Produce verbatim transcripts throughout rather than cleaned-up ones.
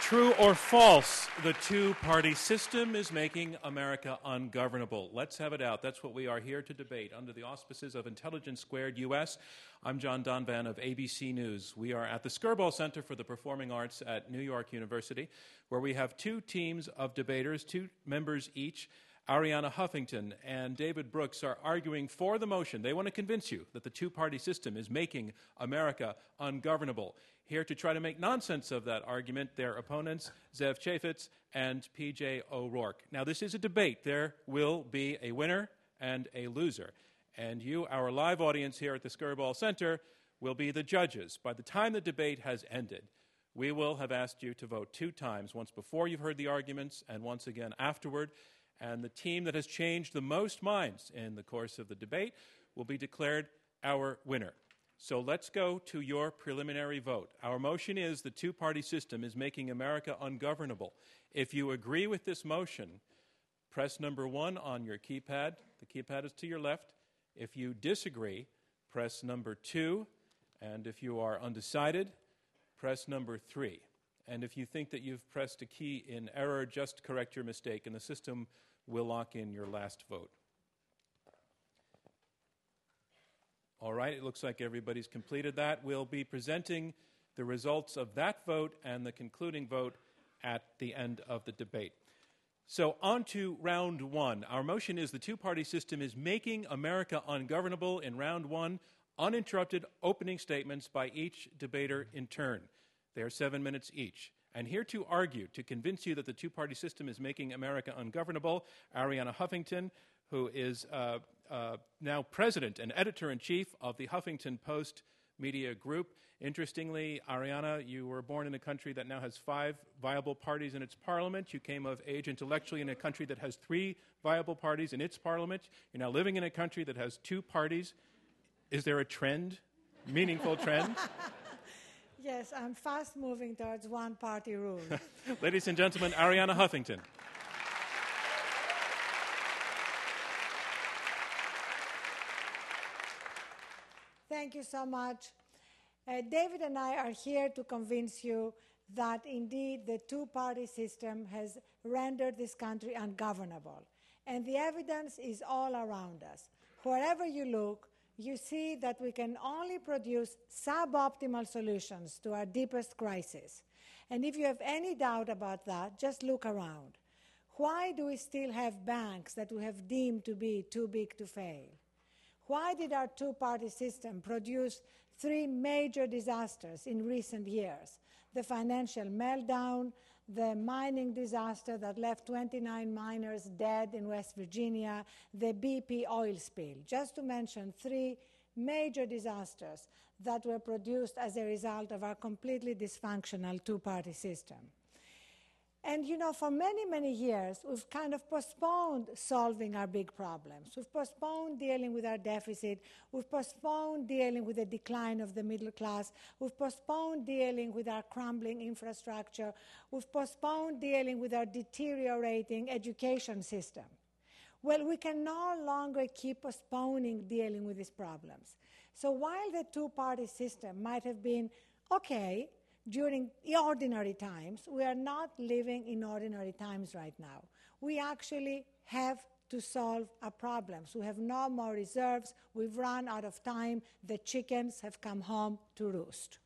True or false, the two-party system is making America ungovernable. Let's have it out. That's what we are here to debate under the auspices of Intelligence Squared U S. I'm John Donvan of A B C News. We are at the Skirball Center for the Performing Arts at New York University, where we have two teams of debaters, two members each. Arianna Huffington and David Brooks are arguing for the motion. They want to convince you that the two-party system is making America ungovernable. Here to try to make nonsense of that argument, their opponents, Zev Chafetz and P J O'Rourke. Now, this is a debate. There will be a winner and a loser. And you, our live audience here at the Skirball Center, will be the judges. By the time the debate has ended, we will have asked you to vote two times, once before you've heard the arguments and once again afterward. And the team that has changed the most minds in the course of the debate will be declared our winner. So let's go to your preliminary vote. Our motion is the two-party system is making America ungovernable. If you agree with this motion, press number one on your keypad. The keypad is to your left. If you disagree, press number two. And if you are undecided, press number three. And if you think that you've pressed a key in error, just correct your mistake, and the system will lock in your last vote. All right, it looks like everybody's completed that. We'll be presenting the results of that vote and the concluding vote at the end of the debate. So on to round one. Our motion is the two-party system is making America ungovernable. In round one, uninterrupted opening statements by each debater in turn. They are seven minutes each. And here to argue, to convince you that the two-party system is making America ungovernable, Arianna Huffington, who is uh, uh, now president and editor-in-chief of the Huffington Post Media Group. Interestingly, Arianna, you were born in a country that now has five viable parties in its parliament. You came of age intellectually in a country that has three viable parties in its parliament. You're now living in a country that has two parties. Is there a trend, meaningful trend? Yes, I'm fast moving towards one-party rule. Ladies and gentlemen, Arianna Huffington. Thank you so much. Uh, David and I are here to convince you that indeed the two-party system has rendered this country ungovernable. And the evidence is all around us. Wherever you look, you see that we can only produce suboptimal solutions to our deepest crisis. And if you have any doubt about that, just look around. Why do we still have banks that we have deemed to be too big to fail? Why did our two-party system produce three major disasters in recent years? The financial meltdown, the mining disaster that left twenty-nine miners dead in West Virginia, the B P oil spill, just to mention three major disasters that were produced as a result of our completely dysfunctional two-party system. And, you know, for many, many years, we've kind of postponed solving our big problems. We've postponed dealing with our deficit. We've postponed dealing with the decline of the middle class. We've postponed dealing with our crumbling infrastructure. We've postponed dealing with our deteriorating education system. Well, we can no longer keep postponing dealing with these problems. So while the two-party system might have been okay during ordinary times, we are not living in ordinary times right now. We actually have to solve our problems. We have no more reserves. We've run out of time. The chickens have come home to roost.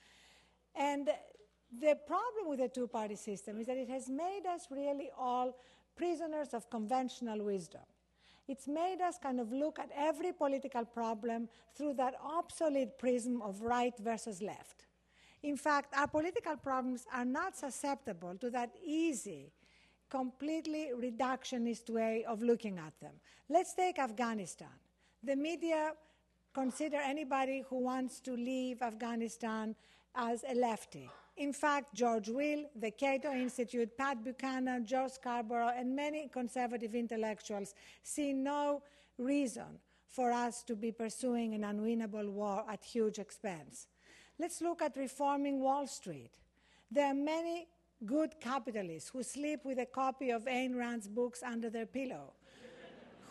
And the problem with the two-party system is that it has made us really all prisoners of conventional wisdom. It's made us kind of look at every political problem through that obsolete prism of right versus left. In fact, our political problems are not susceptible to that easy, completely reductionist way of looking at them. Let's take Afghanistan. The media consider anybody who wants to leave Afghanistan as a lefty. In fact, George Will, the Cato Institute, Pat Buchanan, George Scarborough, and many conservative intellectuals see no reason for us to be pursuing an unwinnable war at huge expense. Let's look at reforming Wall Street. There are many good capitalists who sleep with a copy of Ayn Rand's books under their pillow,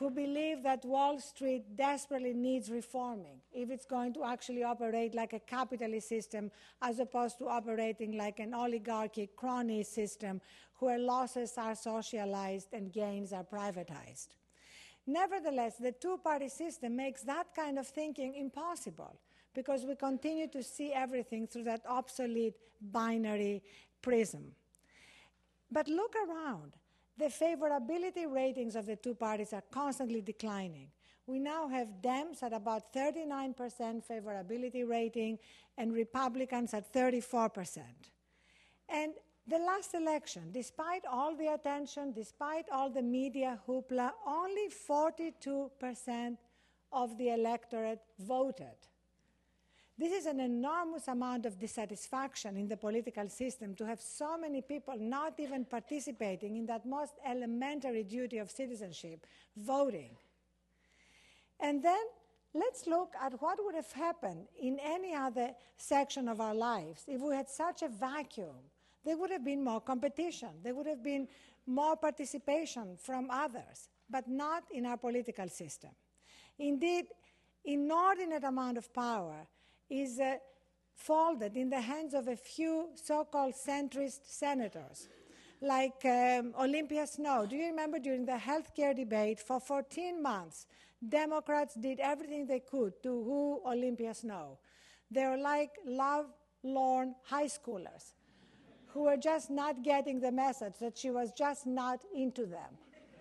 who believe that Wall Street desperately needs reforming if it's going to actually operate like a capitalist system as opposed to operating like an oligarchy crony system where losses are socialized and gains are privatized. Nevertheless, the two-party system makes that kind of thinking impossible because we continue to see everything through that obsolete binary prism. But look around. The favorability ratings of the two parties are constantly declining. We now have Dems at about thirty-nine percent favorability rating and Republicans at thirty-four percent. And the last election, despite all the attention, despite all the media hoopla, only forty-two percent of the electorate voted. This is an enormous amount of dissatisfaction in the political system to have so many people not even participating in that most elementary duty of citizenship, voting. And then let's look at what would have happened in any other section of our lives if we had such a vacuum. There would have been more competition. There would have been more participation from others, but not in our political system. Indeed, inordinate amount of power is uh, folded in the hands of a few so-called centrist senators, like um, Olympia Snowe. Do you remember during the health care debate, for fourteen months, Democrats did everything they could to woo Olympia Snowe. They were like love-lorn high schoolers who were just not getting the message that she was just not into them.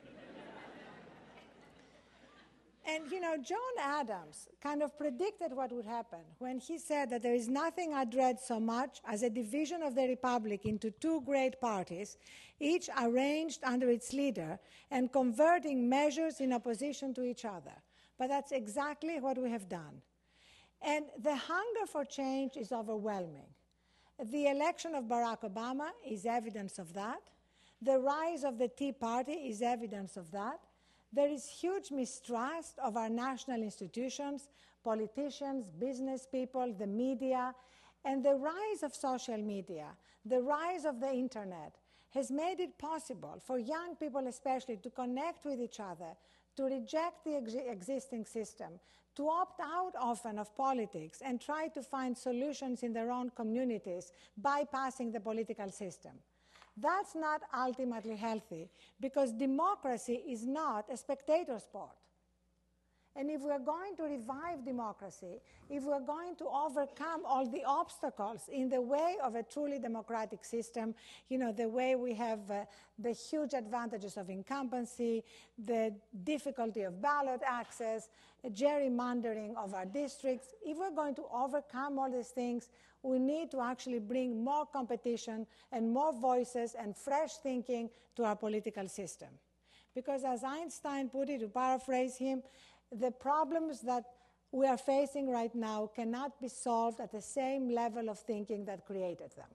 And, you know, John Adams kind of predicted what would happen when he said that there is nothing I dread so much as a division of the Republic into two great parties, each arranged under its leader and converting measures in opposition to each other. But that's exactly what we have done. And the hunger for change is overwhelming. The election of Barack Obama is evidence of that. The rise of the Tea Party is evidence of that. There is huge mistrust of our national institutions, politicians, business people, the media, and the rise of social media, the rise of the internet has made it possible for young people especially to connect with each other, to reject the ex existing system, to opt out often of politics and try to find solutions in their own communities, bypassing the political system. That's not ultimately healthy because democracy is not a spectator sport. And if we're going to revive democracy, if we're going to overcome all the obstacles in the way of a truly democratic system, you know, the way we have uh, the huge advantages of incumbency, the difficulty of ballot access, gerrymandering of our districts, if we're going to overcome all these things, we need to actually bring more competition and more voices and fresh thinking to our political system. Because as Einstein put it, to paraphrase him, the problems that we are facing right now cannot be solved at the same level of thinking that created them.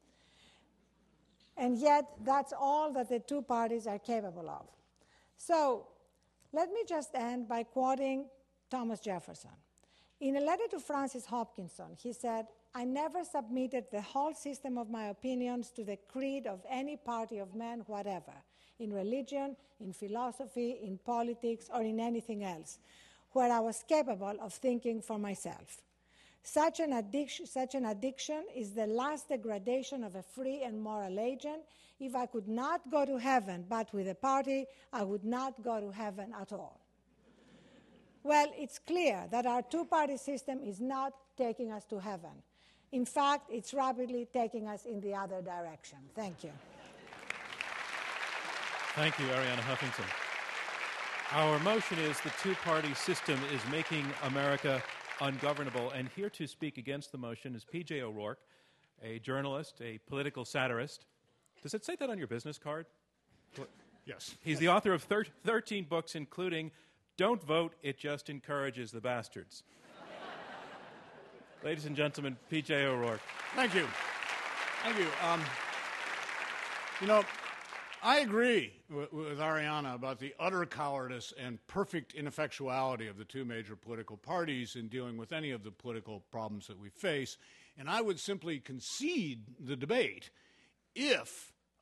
And yet, that's all that the two parties are capable of. So, let me just end by quoting Thomas Jefferson. In a letter to Francis Hopkinson, he said, "I never submitted the whole system of my opinions to the creed of any party of men whatever, in religion, in philosophy, in politics, or in anything else, where I was capable of thinking for myself. Such an addiction, such an addiction is the last degradation of a free and moral agent. If I could not go to heaven but with a party, I would not go to heaven at all." Well, it's clear that our two-party system is not taking us to heaven. In fact, it's rapidly taking us in the other direction. Thank you. Thank you, Arianna Huffington. Our motion is the two-party system is making America ungovernable. And here to speak against the motion is P J O'Rourke, a journalist, a political satirist. Does it say that on your business card? Yes. He's the author of thir thirteen books, including Don't Vote, It Just Encourages the Bastards. Ladies and gentlemen, P J O'Rourke. Thank you. Thank you. Um, you know, I agree with, with Arianna about the utter cowardice and perfect ineffectuality of the two major political parties in dealing with any of the political problems that we face. And I would simply concede the debate if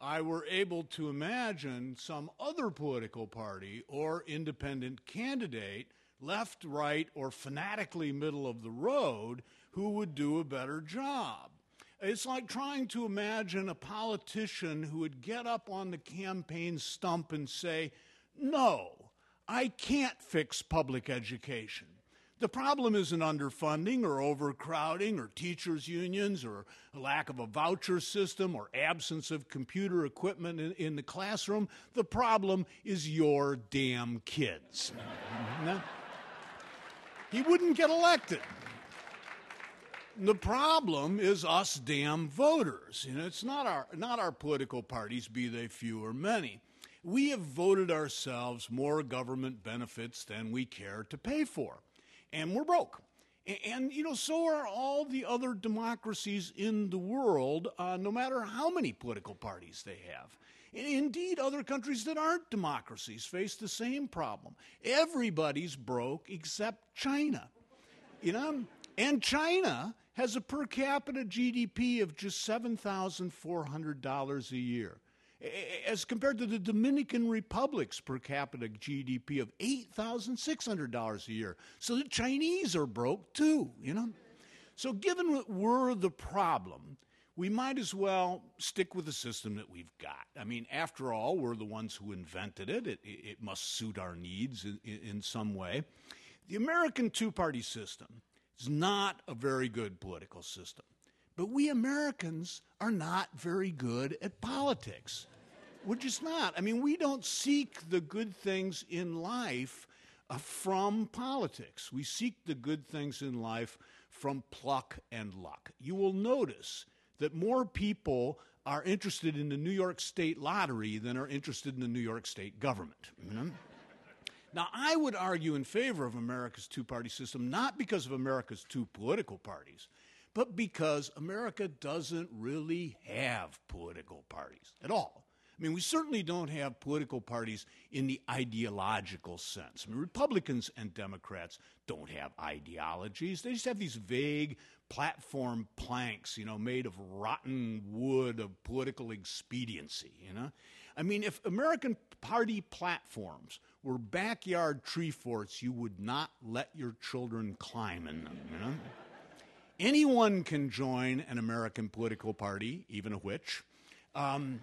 I were able to imagine some other political party or independent candidate, left, right, or fanatically middle of the road, who would do a better job. It's like trying to imagine a politician who would get up on the campaign stump and say, no, I can't fix public education. The problem isn't underfunding or overcrowding or teachers' unions or a lack of a voucher system or absence of computer equipment in, in the classroom. The problem is your damn kids. He wouldn't get elected. The problem is us damn voters. You know, it's not our, not our political parties, be they few or many. We have voted ourselves more government benefits than we care to pay for. And we're broke. And, and you know, so are all the other democracies in the world, uh, no matter how many political parties they have. And indeed, other countries that aren't democracies face the same problem. Everybody's broke except China. You know, and China has a per capita G D P of just seven thousand four hundred dollars a year, as compared to the Dominican Republic's per capita G D P of eight thousand six hundred dollars a year. So the Chinese are broke too, you know. So given that we're the problem, we might as well stick with the system that we've got. I mean, after all, we're the ones who invented it. It, it must suit our needs in, in some way. The American two-party system is not a very good political system. But we Americans are not very good at politics. We're just not. I mean, we don't seek the good things in life uh, from politics. We seek the good things in life from pluck and luck. You will notice that more people are interested in the New York State lottery than are interested in the New York State government. You know? Now, I would argue in favor of America's two-party system, not because of America's two political parties, but because America doesn't really have political parties at all. I mean, we certainly don't have political parties in the ideological sense. I mean, Republicans and Democrats don't have ideologies. They just have these vague platform planks, you know, made of rotten wood of political expediency, you know? I mean, if American party platforms were backyard tree forts, you would not let your children climb in them, you know? Anyone can join an American political party, even a witch. Um,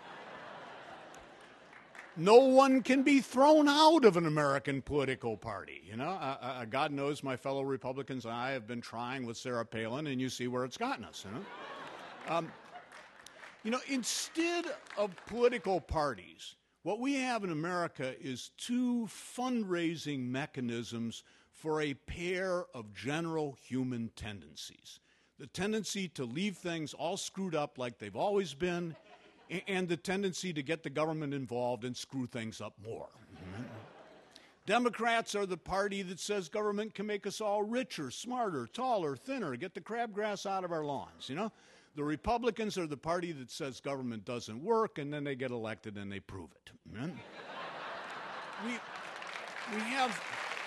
no one can be thrown out of an American political party. You know, uh, uh, God knows my fellow Republicans and I have been trying with Sarah Palin, and you see where it's gotten us. You know, um, you know, instead of political parties, what we have in America is two fundraising mechanisms for a pair of general human tendencies. The tendency to leave things all screwed up like they've always been, and the tendency to get the government involved and screw things up more. Mm-hmm. Democrats are the party that says government can make us all richer, smarter, taller, thinner, get the crabgrass out of our lawns, you know? The Republicans are the party that says government doesn't work, and then they get elected and they prove it. Mm-hmm. we, we have...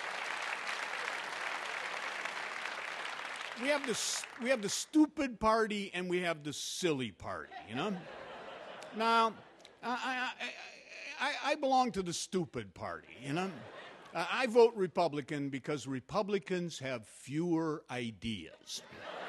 We have, the, we have the stupid party and we have the silly party, you know? Now, I, I, I, I belong to the stupid party, you know? Uh, I vote Republican because Republicans have fewer ideas.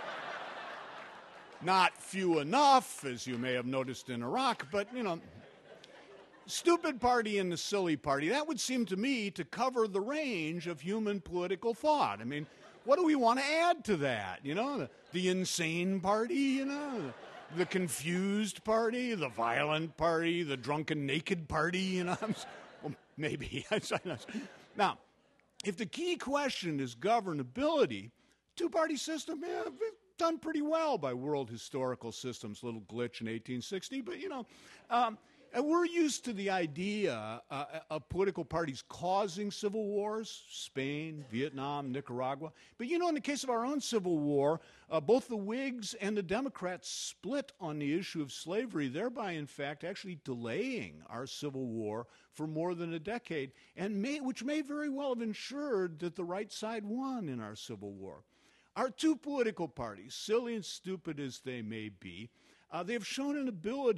Not few enough, as you may have noticed in Iraq, but, you know, stupid party and the silly party, that would seem to me to cover the range of human political thought. I mean, what do we want to add to that? You know, the, the insane party, you know, the confused party, the violent party, the drunken naked party, you know. Well, maybe. Now, if the key question is governability, two-party system, yeah, done pretty well by world historical systems. Little glitch in eighteen sixty, but, you know, um, and we're used to the idea uh, of political parties causing civil wars, Spain, Vietnam, Nicaragua. But, you know, in the case of our own Civil War, uh, both the Whigs and the Democrats split on the issue of slavery, thereby, in fact, actually delaying our Civil War for more than a decade, and may, which may very well have ensured that the right side won in our Civil War. Our two political parties, silly and stupid as they may be, uh, they have shown an ability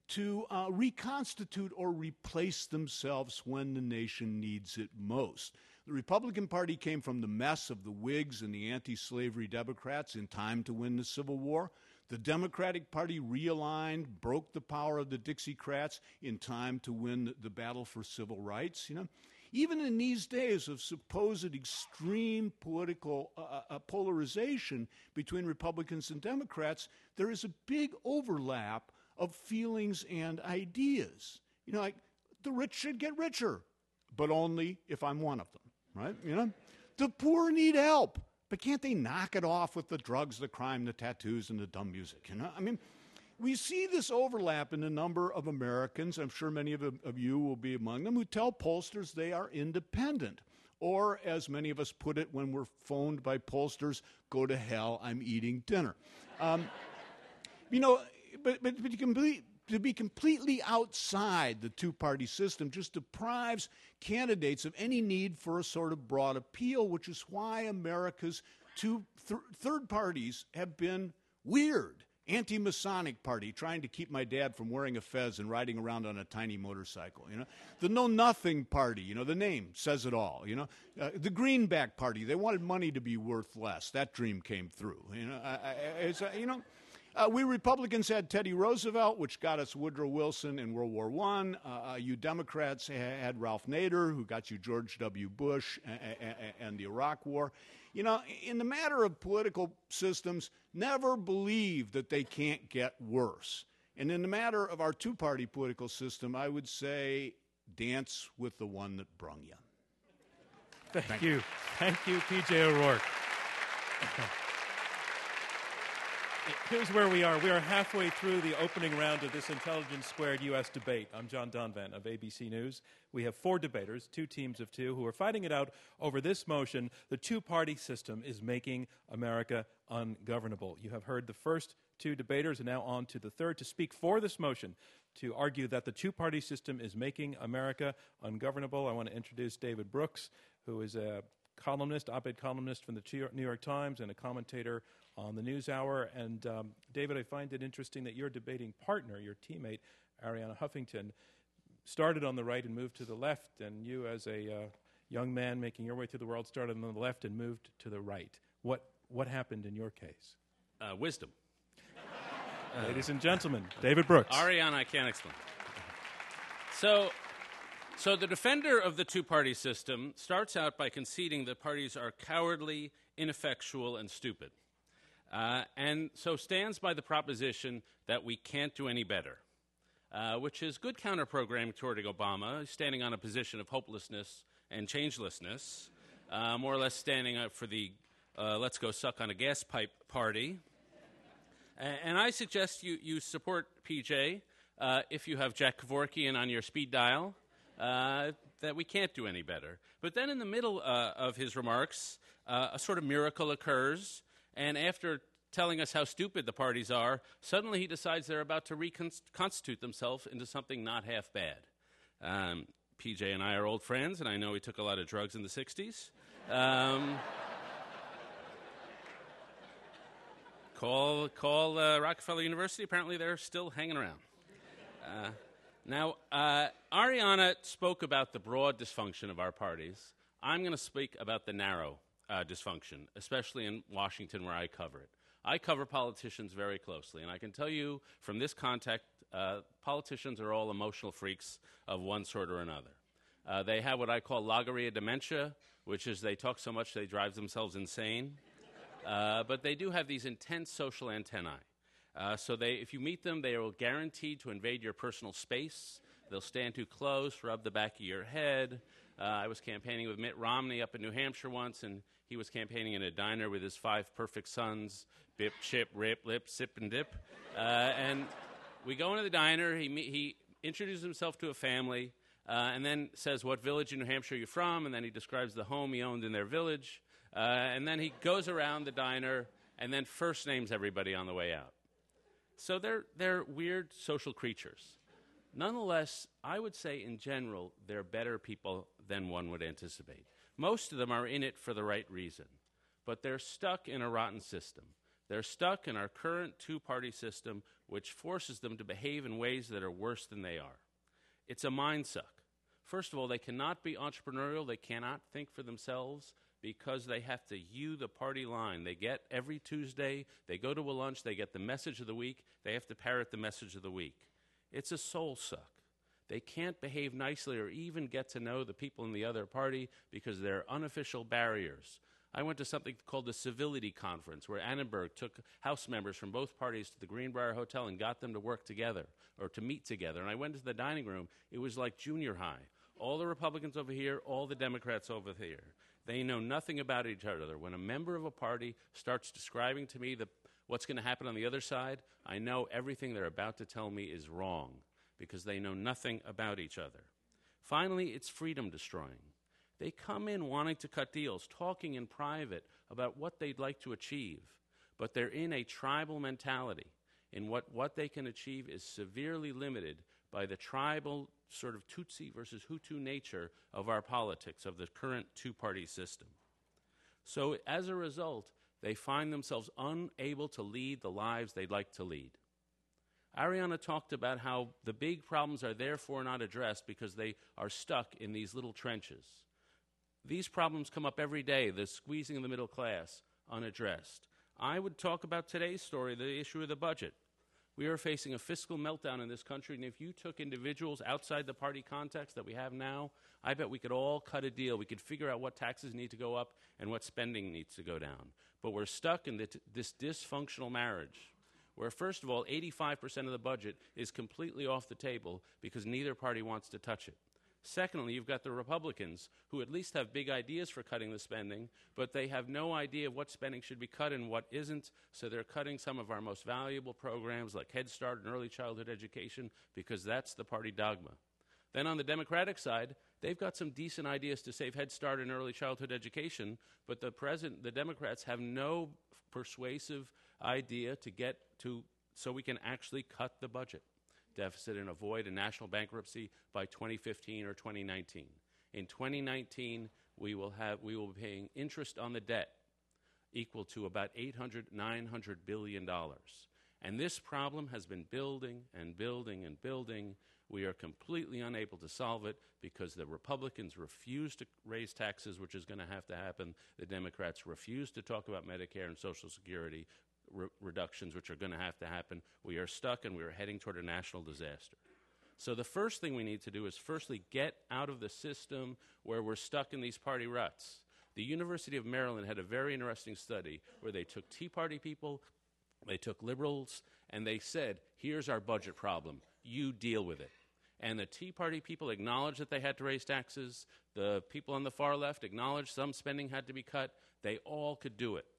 to uh, reconstitute or replace themselves when the nation needs it most. The Republican Party came from the mess of the Whigs and the anti-slavery Democrats in time to win the Civil War. The Democratic Party realigned, broke the power of the Dixiecrats in time to win the, the battle for civil rights. You know, even in these days of supposed extreme political uh, uh, polarization between Republicans and Democrats, there is a big overlap of feelings and ideas. You know, like the rich should get richer, but only if I'm one of them. Right? You know, the poor need help, but can't they knock it off with the drugs, the crime, the tattoos, and the dumb music? You know, I mean, we see this overlap in a number of Americans. I'm sure many of, of you will be among them who tell pollsters they are independent, or as many of us put it when we're phoned by pollsters, "Go to hell, I'm eating dinner." Um, you know, but but but you can believe. To be completely outside the two-party system just deprives candidates of any need for a sort of broad appeal, which is why America's two th- third parties have been weird. Anti-Masonic Party, trying to keep my dad from wearing a fez and riding around on a tiny motorcycle. You know, the Know Nothing Party. You know, the name says it all. You know, uh, the Greenback Party. They wanted money to be worth less. That dream came through. You know, I, I, it's, uh, you know. Uh, we Republicans had Teddy Roosevelt, which got us Woodrow Wilson in World War One. Uh, uh, you Democrats had Ralph Nader, who got you George W. Bush and, and, and the Iraq War. You know, in the matter of political systems, never believe that they can't get worse. And in the matter of our two-party political system, I would say dance with the one that brung you. Thank, Thank you. you. Thank you, P J O'Rourke. Here's where we are. We are halfway through the opening round of this Intelligence Squared U S debate. I'm John Donvan of A B C News. We have four debaters, two teams of two, who are fighting it out over this motion: the two-party system is making America ungovernable. You have heard the first two debaters, and now on to the third to speak for this motion, to argue that the two-party system is making America ungovernable. I want to introduce David Brooks, who is a columnist, op-ed columnist from the New York Times and a commentator on the NewsHour. And um, David, I find it interesting that your debating partner, your teammate, Arianna Huffington, started on the right and moved to the left, and you, as a uh, young man making your way through the world, started on the left and moved to the right. What what happened in your case? Uh, wisdom. Uh, Ladies and gentlemen, David Brooks. Arianna, I can't explain. So, so the defender of the two-party system starts out by conceding that parties are cowardly, ineffectual, and stupid. Uh, and so stands by the proposition that we can't do any better, uh, which is good counter-programming toward Obama, standing on a position of hopelessness and changelessness, uh, more or less standing up for the uh, let's go suck on a gas pipe party. A- and I suggest you, you support P J uh, if you have Jack Kevorkian on your speed dial, uh, that we can't do any better. But then in the middle uh, of his remarks, uh, a sort of miracle occurs. And after telling us how stupid the parties are, suddenly he decides they're about to reconstitute themselves into something not half bad. Um, P J and I are old friends, and I know he took a lot of drugs in the sixties. Um, call call uh, Rockefeller University. Apparently they're still hanging around. Uh, now, uh, Arianna spoke about the broad dysfunction of our parties. I'm going to speak about the narrow Uh, dysfunction, especially in Washington where I cover it. I cover politicians very closely, and I can tell you from this contact, uh, politicians are all emotional freaks of one sort or another. Uh, they have what I call logorrhea dementia, which is they talk so much they drive themselves insane. Uh, but they do have these intense social antennae. Uh, so they, if you meet them, they are guaranteed to invade your personal space. They'll stand too close, rub the back of your head. Uh, I was campaigning with Mitt Romney up in New Hampshire once, and he was campaigning in a diner with his five perfect sons, bip, chip, rip, lip, sip, and dip. Uh, and we go into the diner. He, he introduces himself to a family uh, and then says, what village in New Hampshire are you from? And then he describes the home he owned in their village. Uh, and then he goes around the diner and then first names everybody on the way out. So they're, they're weird social creatures. Nonetheless, I would say in general, they're better people than one would anticipate. Most of them are in it for the right reason, but they're stuck in a rotten system. They're stuck in our current two-party system, which forces them to behave in ways that are worse than they are. It's a mind suck. First of all, they cannot be entrepreneurial. They cannot think for themselves because they have to hew the party line. They get every Tuesday, they go to a lunch, they get the message of the week, they have to parrot the message of the week. It's a soul suck. They can't behave nicely or even get to know the people in the other party because there are unofficial barriers. I went to something called the Civility Conference, where Annenberg took House members from both parties to the Greenbrier Hotel and got them to work together or to meet together. And I went into the dining room. It was like junior high. All the Republicans over here, all the Democrats over here. They know nothing about each other. When a member of a party starts describing to me the, what's going to happen on the other side, I know everything they're about to tell me is wrong because they know nothing about each other. Finally, it's freedom destroying. They come in wanting to cut deals, talking in private about what they'd like to achieve, but they're in a tribal mentality in what, what they can achieve is severely limited by the tribal sort of Tutsi versus Hutu nature of our politics, of the current two-party system. So as a result, they find themselves unable to lead the lives they'd like to lead. Arianna talked about how the big problems are therefore not addressed because they are stuck in these little trenches. These problems come up every day, the squeezing of the middle class, unaddressed. I would talk about today's story, the issue of the budget. We are facing a fiscal meltdown in this country, and if you took individuals outside the party context that we have now, I bet we could all cut a deal. We could figure out what taxes need to go up and what spending needs to go down. But we're stuck in the this dysfunctional marriage, where, first of all, eighty-five percent of the budget is completely off the table because neither party wants to touch it. Secondly, you've got the Republicans, who at least have big ideas for cutting the spending, but they have no idea of what spending should be cut and what isn't, so they're cutting some of our most valuable programs like Head Start and early childhood education because that's the party dogma. Then on the Democratic side, they've got some decent ideas to save Head Start and early childhood education, but the president, the Democrats have no persuasive idea to get to so we can actually cut the budget deficit and avoid a national bankruptcy by twenty fifteen or twenty nineteen. In twenty nineteen, we will have we will be paying interest on the debt equal to about eight hundred, nine hundred billion dollars. And this problem has been building and building and building. We are completely unable to solve it because the Republicans refuse to raise taxes, which is going to have to happen. The Democrats refuse to talk about Medicare and Social Security Re- reductions, which are going to have to happen. We are stuck and we are heading toward a national disaster. So the first thing we need to do is firstly get out of the system where we're stuck in these party ruts. The University of Maryland had a very interesting study where they took Tea Party people, they took liberals, and they said, here's our budget problem. You deal with it. And the Tea Party people acknowledged that they had to raise taxes. The people on the far left acknowledged some spending had to be cut. They all could do it.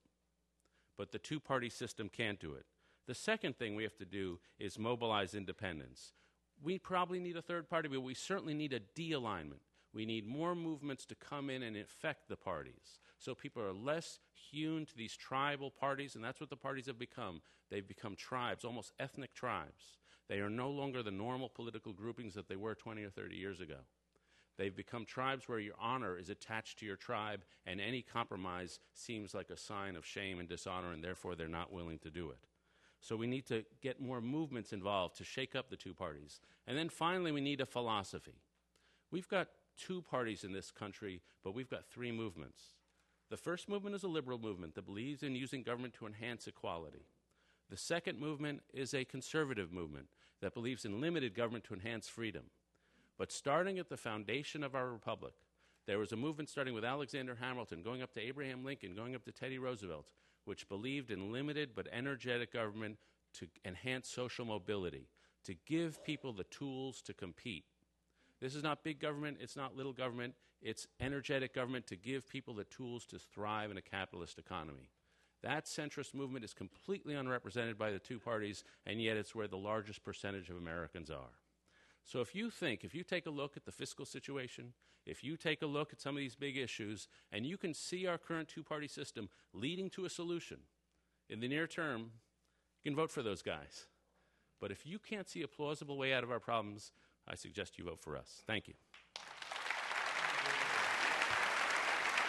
But the two-party system can't do it. The second thing we have to do is mobilize independents. We probably need a third party, but we certainly need a de-alignment. We need more movements to come in and affect the parties so people are less hewn to these tribal parties, and that's what the parties have become. They've become tribes, almost ethnic tribes. They are no longer the normal political groupings that they were twenty or thirty years ago. They've become tribes where your honor is attached to your tribe, and any compromise seems like a sign of shame and dishonor, and therefore they're not willing to do it. So we need to get more movements involved to shake up the two parties. And then finally, we need a philosophy. We've got two parties in this country, but we've got three movements. The first movement is a liberal movement that believes in using government to enhance equality. The second movement is a conservative movement that believes in limited government to enhance freedom. But starting at the foundation of our republic, there was a movement starting with Alexander Hamilton, going up to Abraham Lincoln, going up to Teddy Roosevelt, which believed in limited but energetic government to enhance social mobility, to give people the tools to compete. This is not big government, it's not little government, it's energetic government to give people the tools to thrive in a capitalist economy. That centrist movement is completely unrepresented by the two parties, and yet it's where the largest percentage of Americans are. So if you think, if you take a look at the fiscal situation, if you take a look at some of these big issues, and you can see our current two-party system leading to a solution in the near term, you can vote for those guys. But if you can't see a plausible way out of our problems, I suggest you vote for us. Thank you.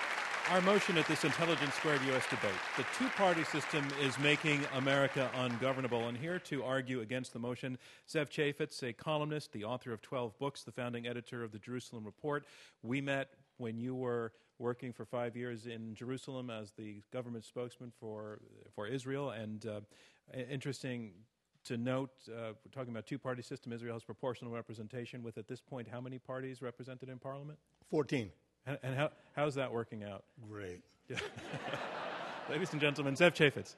Our motion at this Intelligence Squared U S debate, the two-party system is making America ungovernable. And here to argue against the motion, Zev Chafetz, a columnist, the author of twelve books, the founding editor of the Jerusalem Report. We met when you were working for five years in Jerusalem as the government spokesman for, for Israel. And uh, interesting to note, uh, we're talking about two-party system. Israel has proportional representation with, at this point, how many parties represented in parliament? fourteen. And, and how, how's that working out? Great. Yeah. Ladies and gentlemen, Zev Chafetz.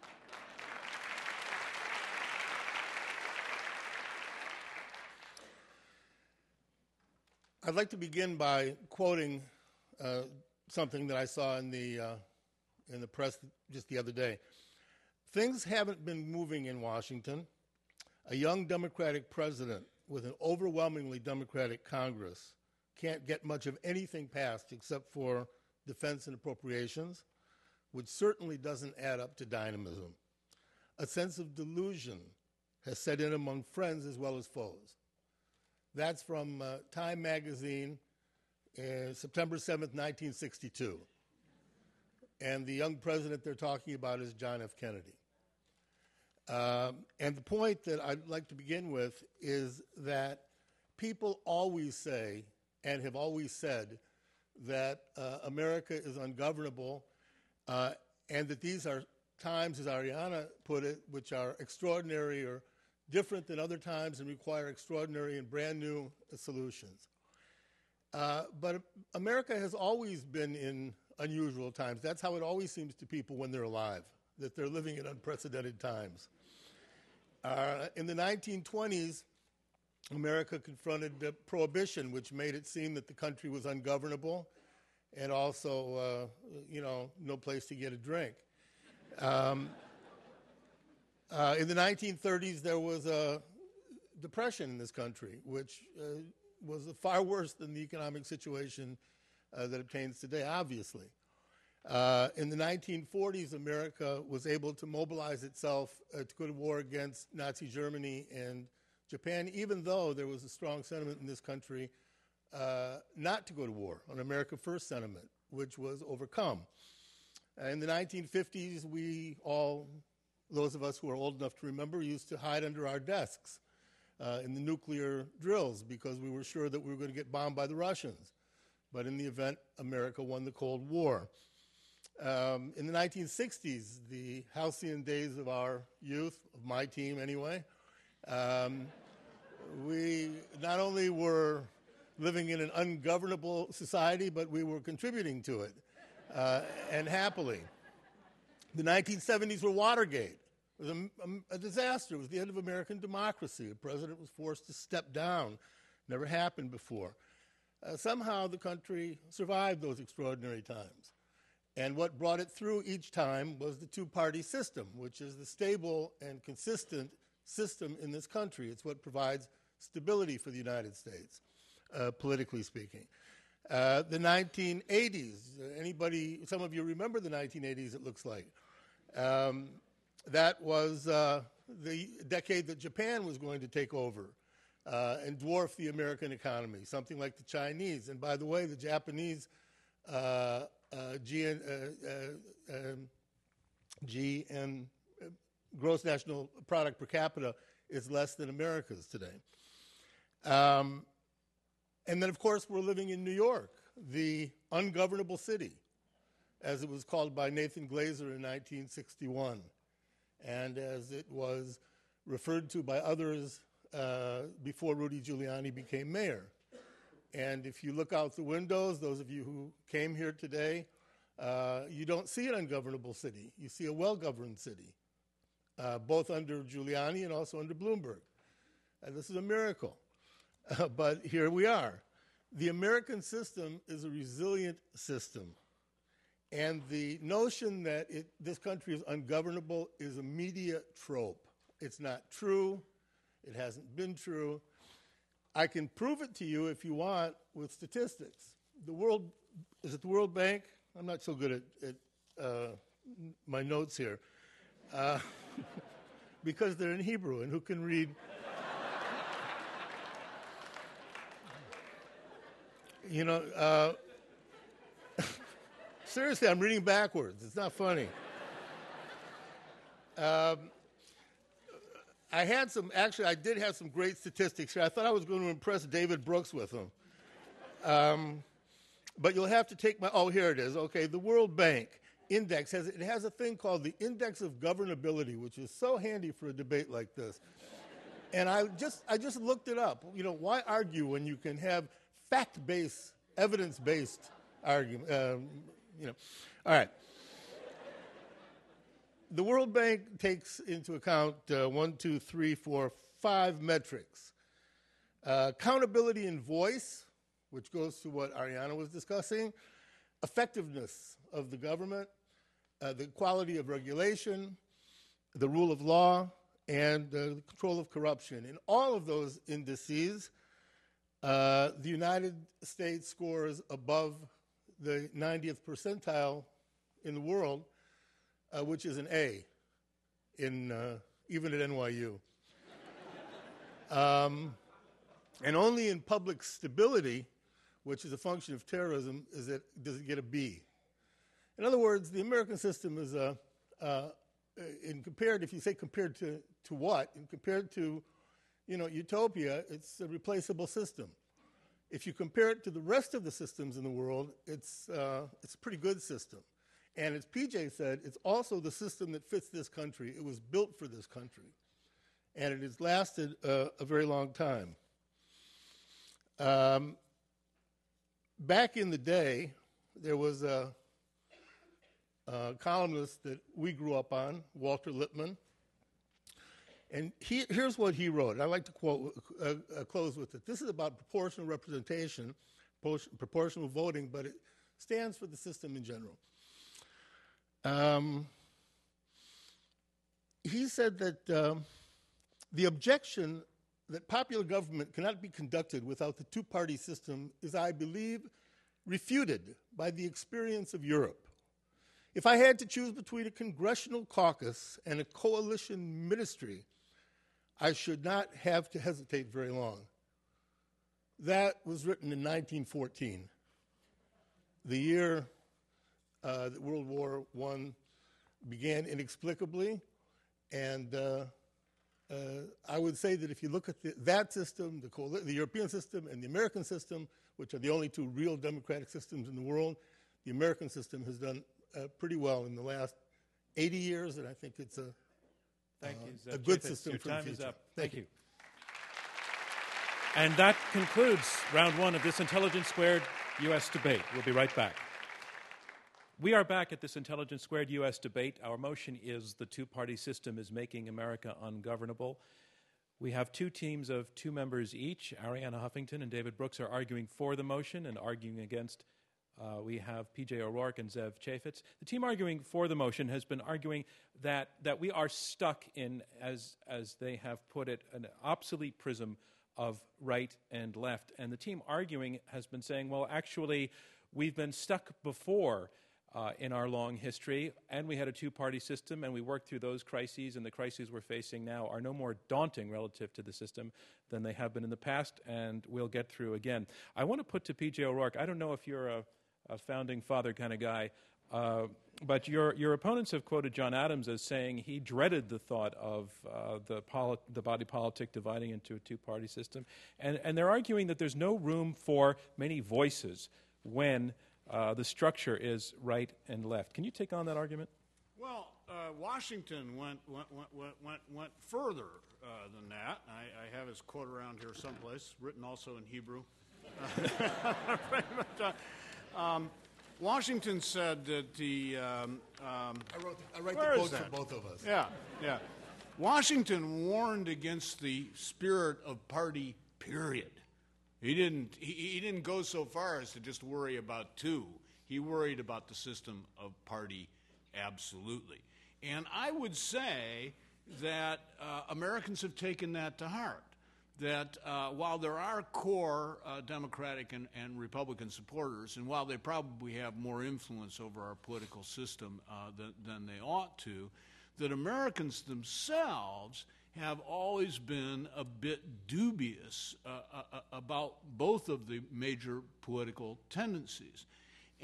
I'd like to begin by quoting uh, something that I saw in the, uh, in the press just the other day. Things haven't been moving in Washington. A young Democratic president with an overwhelmingly Democratic Congress can't get much of anything passed except for defense and appropriations, which certainly doesn't add up to dynamism. A sense of delusion has set in among friends as well as foes. That's from uh, Time magazine, uh, September seventh, nineteen sixty-two. And the young president they're talking about is John F. Kennedy. Um, and the point that I'd like to begin with is that people always say, and have always said, that uh, America is ungovernable, uh, and that these are times, as Ariana put it, which are extraordinary or different than other times and require extraordinary and brand new uh, solutions. Uh, but America has always been in unusual times. That's how it always seems to people when they're alive, that they're living in unprecedented times. Uh, in the nineteen twenties, America confronted uh, prohibition, which made it seem that the country was ungovernable and also, uh, you know, no place to get a drink. Um, uh, in the nineteen thirties, there was a depression in this country, which uh, was far worse than the economic situation uh, that obtains today, obviously. Uh, in the nineteen forties, America was able to mobilize itself uh, to go to war against Nazi Germany and Japan, even though there was a strong sentiment in this country uh, not to go to war, an America First sentiment, which was overcome. Uh, in the nineteen fifties, we all, those of us who are old enough to remember, used to hide under our desks uh, in the nuclear drills because we were sure that we were going to get bombed by the Russians. But in the event, America won the Cold War. Um, in the nineteen sixties, the halcyon days of our youth, of my team anyway, um, we not only were living in an ungovernable society, but we were contributing to it, uh, and happily. The nineteen seventies were Watergate. It was a, a, a disaster. It was the end of American democracy. A president was forced to step down. Never happened before. Uh, somehow the country survived those extraordinary times. And what brought it through each time was the two-party system, which is the stable and consistent system in this country. It's what provides stability for the United States, uh, politically speaking. Uh, the nineteen eighties, anybody, some of you remember the nineteen eighties, it looks like. Um, that was uh, the decade that Japan was going to take over uh, and dwarf the American economy, something like the Chinese. And by the way, the Japanese uh, uh, G N, uh, uh, um, G N, uh, gross national product per capita is less than America's today. Um, and then, of course, we're living in New York, the ungovernable city, as it was called by Nathan Glazer in nineteen sixty-one, and as it was referred to by others uh, before Rudy Giuliani became mayor. And if you look out the windows, those of you who came here today, uh, you don't see an ungovernable city. You see a well-governed city, uh, both under Giuliani and also under Bloomberg. And this is a miracle. Uh, but here we are. The American system is a resilient system. And the notion that it, this country is ungovernable is a media trope. It's not true. It hasn't been true. I can prove it to you if you want with statistics. The World, is it the World Bank? I'm not so good at, at uh, my notes here. Uh, because they're in Hebrew, and who can read? You know, uh, seriously, I'm reading backwards. It's not funny. um, I had some, actually, I did have some great statistics here. I thought I was going to impress David Brooks with them. Um, but you'll have to take my, oh, here it is. Okay, the World Bank Index has, it has a thing called the Index of Governability, which is so handy for a debate like this. And I just, I just looked it up. You know, why argue when you can have fact-based, evidence-based argument? Um, you know, all right. The World Bank takes into account uh, one, two, three, four, five metrics. Uh, accountability in voice, which goes to what Ariana was discussing, effectiveness of the government, uh, the quality of regulation, the rule of law, and uh, the control of corruption. In all of those indices, uh, the United States scores above the ninetieth percentile in the world, uh, which is an A, in uh, even at N Y U. um, and only in public stability, which is a function of terrorism, is it, does it get a B. In other words, the American system is a, uh, in compared, if you say compared to, to what, and compared to, you know, utopia, it's a replaceable system. If you compare it to the rest of the systems in the world, it's, uh, it's a pretty good system. And as P J said, it's also the system that fits this country. It was built for this country. And it has lasted uh, a very long time. Um, back in the day, there was a, a columnist that we grew up on, Walter Lippmann. And he, here's what he wrote. I'd like to quote, uh, uh, close with it. This is about proportional representation, proportional voting, but it stands for the system in general. Um, he said that um, the objection that popular government cannot be conducted without the two-party system is, I believe, refuted by the experience of Europe. If I had to choose between a congressional caucus and a coalition ministry, I should not have to hesitate very long. That was written in nineteen fourteen, the year uh, that World War One began inexplicably. And uh, uh, I would say that if you look at the, that system, the, coal- the European system and the American system, which are the only two real democratic systems in the world, the American system has done uh, pretty well in the last eighty years, and I think it's a Thank Uh, you, a good Chaffetz. system Your for the time is future. up. Thank Thank you. you. And that concludes round one of this Intelligence Squared U S debate. We'll be right back. We are back at this Intelligence Squared U S debate. Our motion is the two-party system is making America ungovernable. We have two teams of two members each. Ariana Huffington and David Brooks are arguing for the motion and arguing against. Uh, we have P J O'Rourke and Zev Chaffetz. The team arguing for the motion has been arguing that, that we are stuck in, as, as they have put it, an obsolete prism of right and left. And the team arguing has been saying, well, actually, we've been stuck before uh, in our long history, and we had a two-party system, and we worked through those crises, and the crises we're facing now are no more daunting relative to the system than they have been in the past, and we'll get through again. I want to put to P J O'Rourke, I don't know if you're a a founding father kind of guy. Uh, but your your opponents have quoted John Adams as saying he dreaded the thought of uh, the poli- the body politic dividing into a two-party system. And, and they're arguing that there's no room for many voices when uh, the structure is right and left. Can you take on that argument? Well, uh, Washington went, went, went, went, went, went further uh, than that. I, I have his quote around here someplace, written also in Hebrew. but, uh, Um, Washington said that the... Um, um, I wrote, I write where the is quotes for that? both of us. Yeah, yeah. Washington warned against the spirit of party, period. He didn't, he, he didn't go so far as to just worry about two. He worried about the system of party, absolutely. And I would say that uh, Americans have taken that to heart. That uh, while there are core uh, Democratic and, and Republican supporters, and while they probably have more influence over our political system uh, than, than they ought to, that Americans themselves have always been a bit dubious uh, uh, about both of the major political tendencies.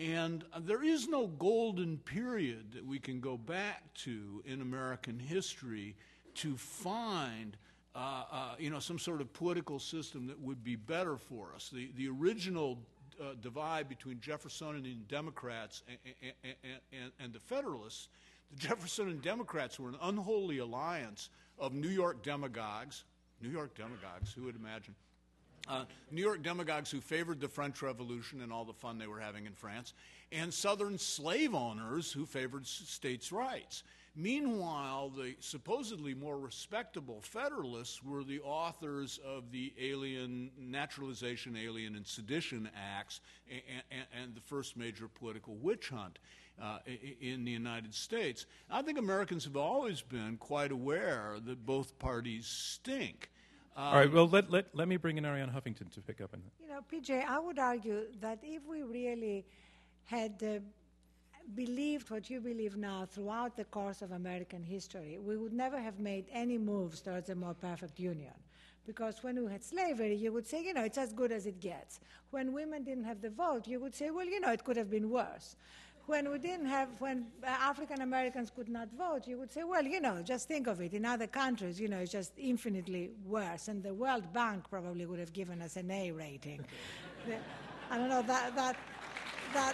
And uh, there is no golden period that we can go back to in American history to find uh, uh, you know, some sort of political system that would be better for us. The, the original uh, divide between Jeffersonian Democrats and, and, and, and the Federalists, the Jeffersonian Democrats were an unholy alliance of New York demagogues, New York demagogues, who would imagine, Uh, New York demagogues who favored the French Revolution and all the fun they were having in France, and Southern slave owners who favored s- states' rights. Meanwhile, the supposedly more respectable Federalists were the authors of the Alien Naturalization, Alien, and Sedition Acts and, and, and the first major political witch hunt uh, in the United States. I think Americans have always been quite aware that both parties stink. Um, All right, well, let, let, let me bring in Arianna Huffington to pick up on that. You know, P J, I would argue that if we really had uh, believed what you believe now throughout the course of American history, we would never have made any moves towards a more perfect union. Because when we had slavery, you would say, you know, it's as good as it gets. When women didn't have the vote, you would say, well, you know, it could have been worse. When we didn't have, when uh, African Americans could not vote, you would say, well, you know, just think of it. In other countries, you know, it's just infinitely worse. And the World Bank probably would have given us an A rating. the, I don't know, that, that, that,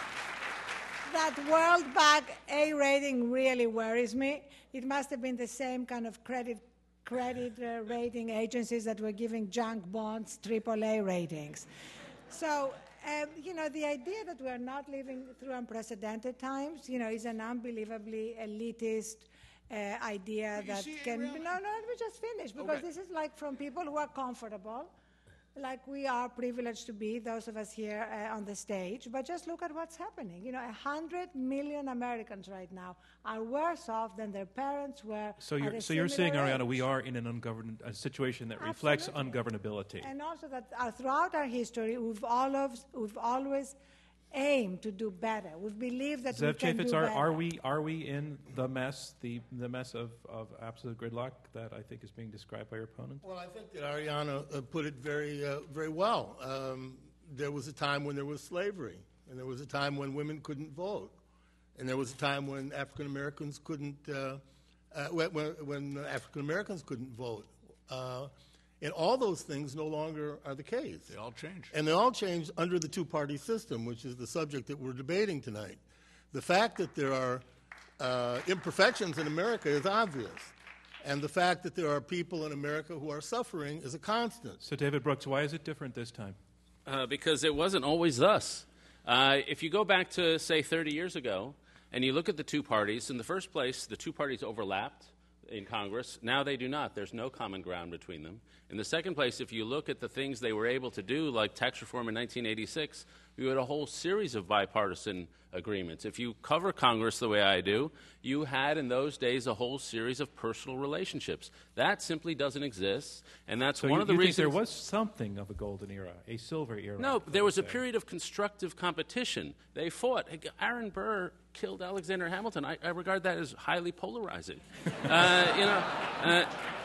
that World Bank A rating really worries me. It must have been the same kind of credit, credit uh, rating agencies that were giving junk bonds triple A ratings. So, Um, you know, the idea that we're not living through unprecedented times, you know, is an unbelievably elitist uh, idea But you that see, can... Arianna- No, no, let me just finish, because Okay. this is like from people who are comfortable, like we are privileged to be, those of us here uh, on the stage, but just look at what's happening. You know, one hundred million Americans right now are worse off than their parents were. So at you're, a so you're saying, similar Arianna, we age. are in an ungoverned a situation that reflects Absolutely. ungovernability. And also that uh, throughout our history, we've, all of, we've always aimed to do better. We've believed that we Zev can Chafetz, do are, better. are we are we in the mess, the the mess of, of absolute gridlock that I think is being described by your opponent? Well, I think that Arianna uh, put it very, uh, very well. Um, there was a time when there was slavery, and there was a time when women couldn't vote, and there was a time when African Americans couldn't, uh, uh, when, when African Americans couldn't vote, uh, and all those things no longer are the case. They all changed. And they all changed under the two-party system, which is the subject that we're debating tonight. The fact that there are uh, imperfections in America is obvious. And the fact that there are people in America who are suffering is a constant. So, David Brooks, why is it different this time? Uh, because it wasn't always thus. Uh, if you go back to, say, thirty years ago, and you look at the two parties, in the first place, the two parties overlapped in Congress. Now they do not. There's no common ground between them. In the second place, if you look at the things they were able to do, like tax reform in nineteen eighty-six, you had a whole series of bipartisan agreements. If you cover Congress the way I do, you had in those days a whole series of personal relationships. That simply doesn't exist, and that's So one you, of the you reasons think there was something of a golden era, a silver era? No, I there was a would say. period of constructive competition. They fought. Aaron Burr killed Alexander Hamilton. I, I regard that as highly polarizing. uh, you know, uh,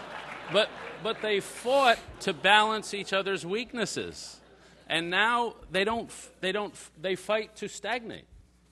but but they fought to balance each other's weaknesses, and now they don't. f- They don't. f- They fight to stagnate.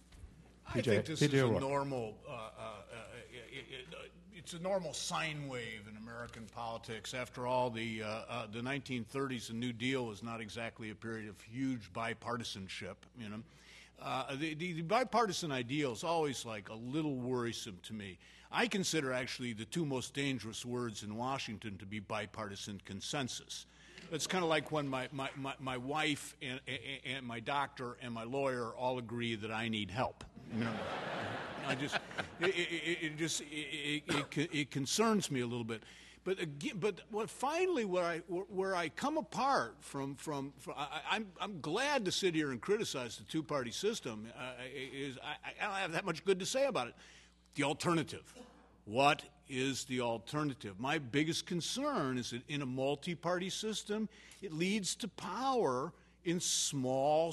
I P J think this P J is a O'Rourke. normal, uh, uh, uh, it, it, uh, it's a normal sine wave in American politics. After all, the, uh, uh, the nineteen thirties, the New Deal was not exactly a period of huge bipartisanship, you know. Uh, the, the, the bipartisan ideal is always like a little worrisome to me. I consider actually the two most dangerous words in Washington to be bipartisan consensus. It's kind of like when my, my, my, my wife and, and, and my doctor and my lawyer all agree that I need help. You know, I just, it, it, it just, it, it, it, it concerns me a little bit. But again, but what finally, where I where I come apart from from, from I, I'm I'm glad to sit here and criticize the two-party system. Uh, is I, I don't have that much good to say about it. The alternative. What is the alternative? My biggest concern is that in a multi-party system, it leads to power in small,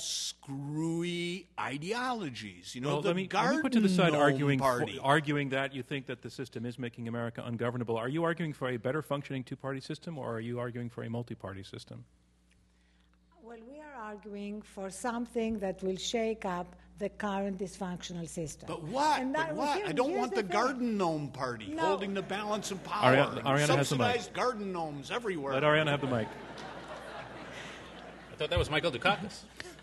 screwy ideologies. You know, Well, the let me, let garden me put to the side gnome arguing, for, party. arguing that you think that the system is making America ungovernable. Are you arguing for a better functioning two-party system, or are you arguing for a multi-party system? Well, we are arguing for something that will shake up the current dysfunctional system. But what? And that- But what? here- I don't here's want the, thing. garden gnome party No. holding the balance of power. Ariana- Ariana has the mic. Subsidized garden gnomes everywhere. Let Ariana have the mic. I thought that was Michael Dukakis.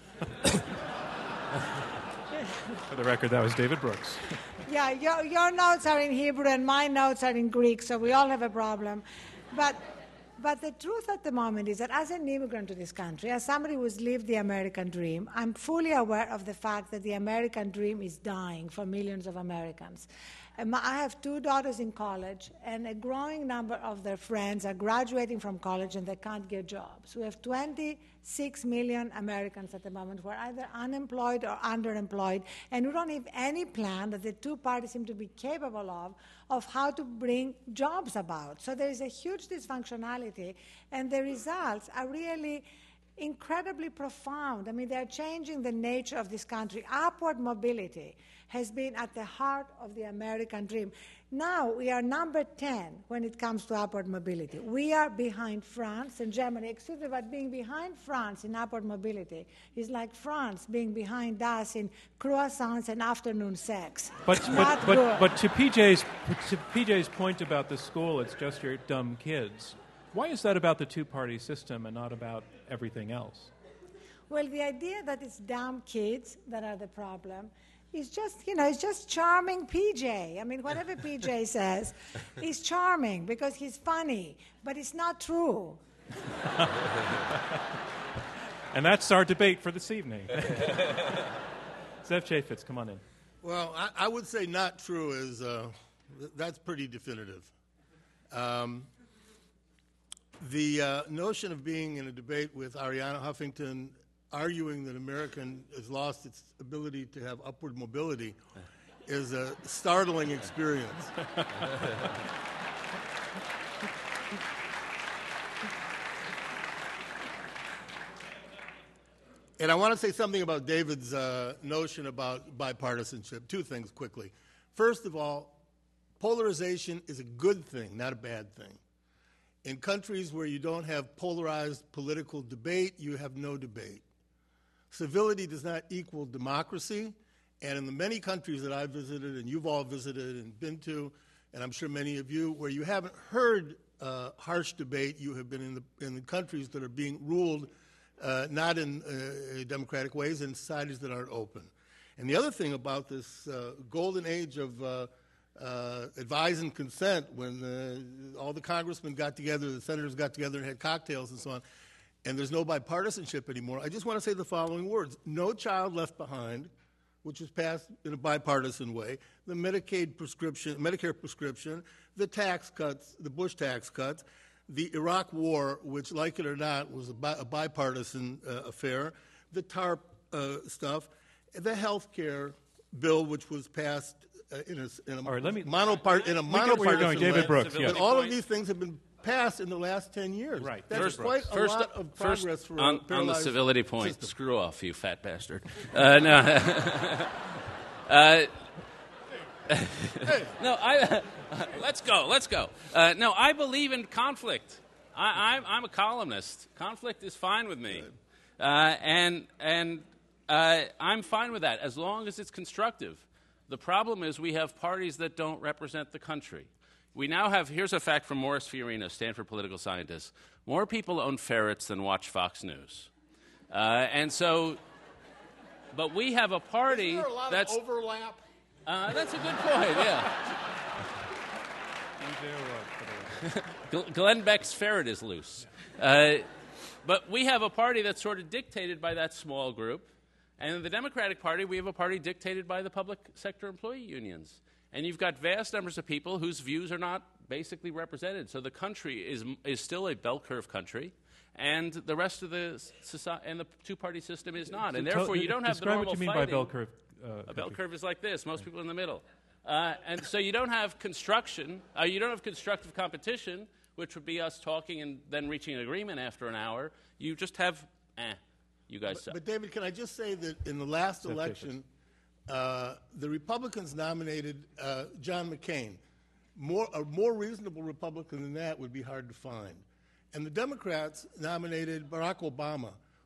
For the record, that was David Brooks. Yeah, your, your notes are in Hebrew and my notes are in Greek, so we all have a problem. But, but the truth at the moment is that as an immigrant to this country, as somebody who's lived the American dream, I'm fully aware of the fact that the American dream is dying for millions of Americans. Um, I have two daughters in college, and a growing number of their friends are graduating from college and they can't get jobs. We have twenty-six million Americans at the moment who are either unemployed or underemployed, and we don't have any plan that the two parties seem to be capable of, of how to bring jobs about. So there is a huge dysfunctionality, and the results are really incredibly profound. I mean, they're changing the nature of this country. Upward mobility has been at the heart of the American dream. Now we are number ten when it comes to upward mobility. We are behind France and Germany. Excuse me, but being behind France in upward mobility is like France being behind us in croissants and afternoon sex. But It's but, not but, good. but to P J's to P J's point about the school, it's just your dumb kids. Why is that about the two-party system and not about everything else? Well, the idea that it's dumb kids that are the problem is just, you know, it's just charming P J. I mean, whatever P J says is charming because he's funny, but it's not true. And that's our debate for this evening. Zev Chafetz, come on in. Well, I, I would say not true is, uh, th- that's pretty definitive. Um, the uh, notion of being in a debate with Ariana Huffington arguing that America has lost its ability to have upward mobility is a startling experience. And I want to say something about David's uh, notion about bipartisanship. Two things quickly. First of all, polarization is a good thing, not a bad thing. In countries where you don't have polarized political debate, you have no debate. Civility does not equal democracy, and in the many countries that I've visited and you've all visited and been to, and I'm sure many of you, where you haven't heard uh, harsh debate, you have been in the, in the countries that are being ruled uh, not in uh, democratic ways, in societies that aren't open. And the other thing about this uh, golden age of uh, uh, advise and consent, when uh, all the congressmen got together, the senators got together and had cocktails and so on, and there's no bipartisanship anymore, I just want to say the following words. No Child Left Behind, which was passed in a bipartisan way, the Medicaid prescription, Medicare prescription, the tax cuts, the Bush tax cuts, the Iraq War, which, like it or not, was a, bi- a bipartisan uh, affair, the TARP uh, stuff, the health care bill, which was passed uh, in a, in a All right, let me- monopart in a We get where you're monopartisan going, David way. Brooks, yeah. But all of Point. these things have been passed in the last ten years. Right. That's First- quite a First, lot of first progress for a on, on the paralyzed civility point, system. screw off, you fat bastard. Uh, no, uh, no, I. let's go. Let's go. Uh, no, I believe in conflict. I, I'm, I'm a columnist. Conflict is fine with me, uh, and and uh, I'm fine with that as long as it's constructive. The problem is we have parties that don't represent the country. We now have, here's a fact from Morris Fiorina, Stanford political scientist. More people own ferrets than watch Fox News. Uh, and so, but we have a party Is there a lot that's, of overlap? uh, that's a good point, yeah. Gl- Glenn Beck's ferret is loose. Uh, but we have a party that's sort of dictated by that small group. And in the Democratic Party, we have a party dictated by the public sector employee unions. And you've got vast numbers of people whose views are not basically represented. So the country is is still a bell curve country, and the rest of the society and the two-party system is not. And So therefore, tell- you don't have the describe normal what you mean fighting. by bell curve. Uh, A bell country. curve is like this. Most people in the middle. Uh, and so you don't have construction. Uh, you don't have constructive competition, which would be us talking and then reaching an agreement after an hour. You just have, eh, you guys suck. But, David, can I just say that in the last election, uh, the Republicans nominated uh, John McCain. More, a more reasonable Republican than that would be hard to find. And the Democrats nominated Barack Obama,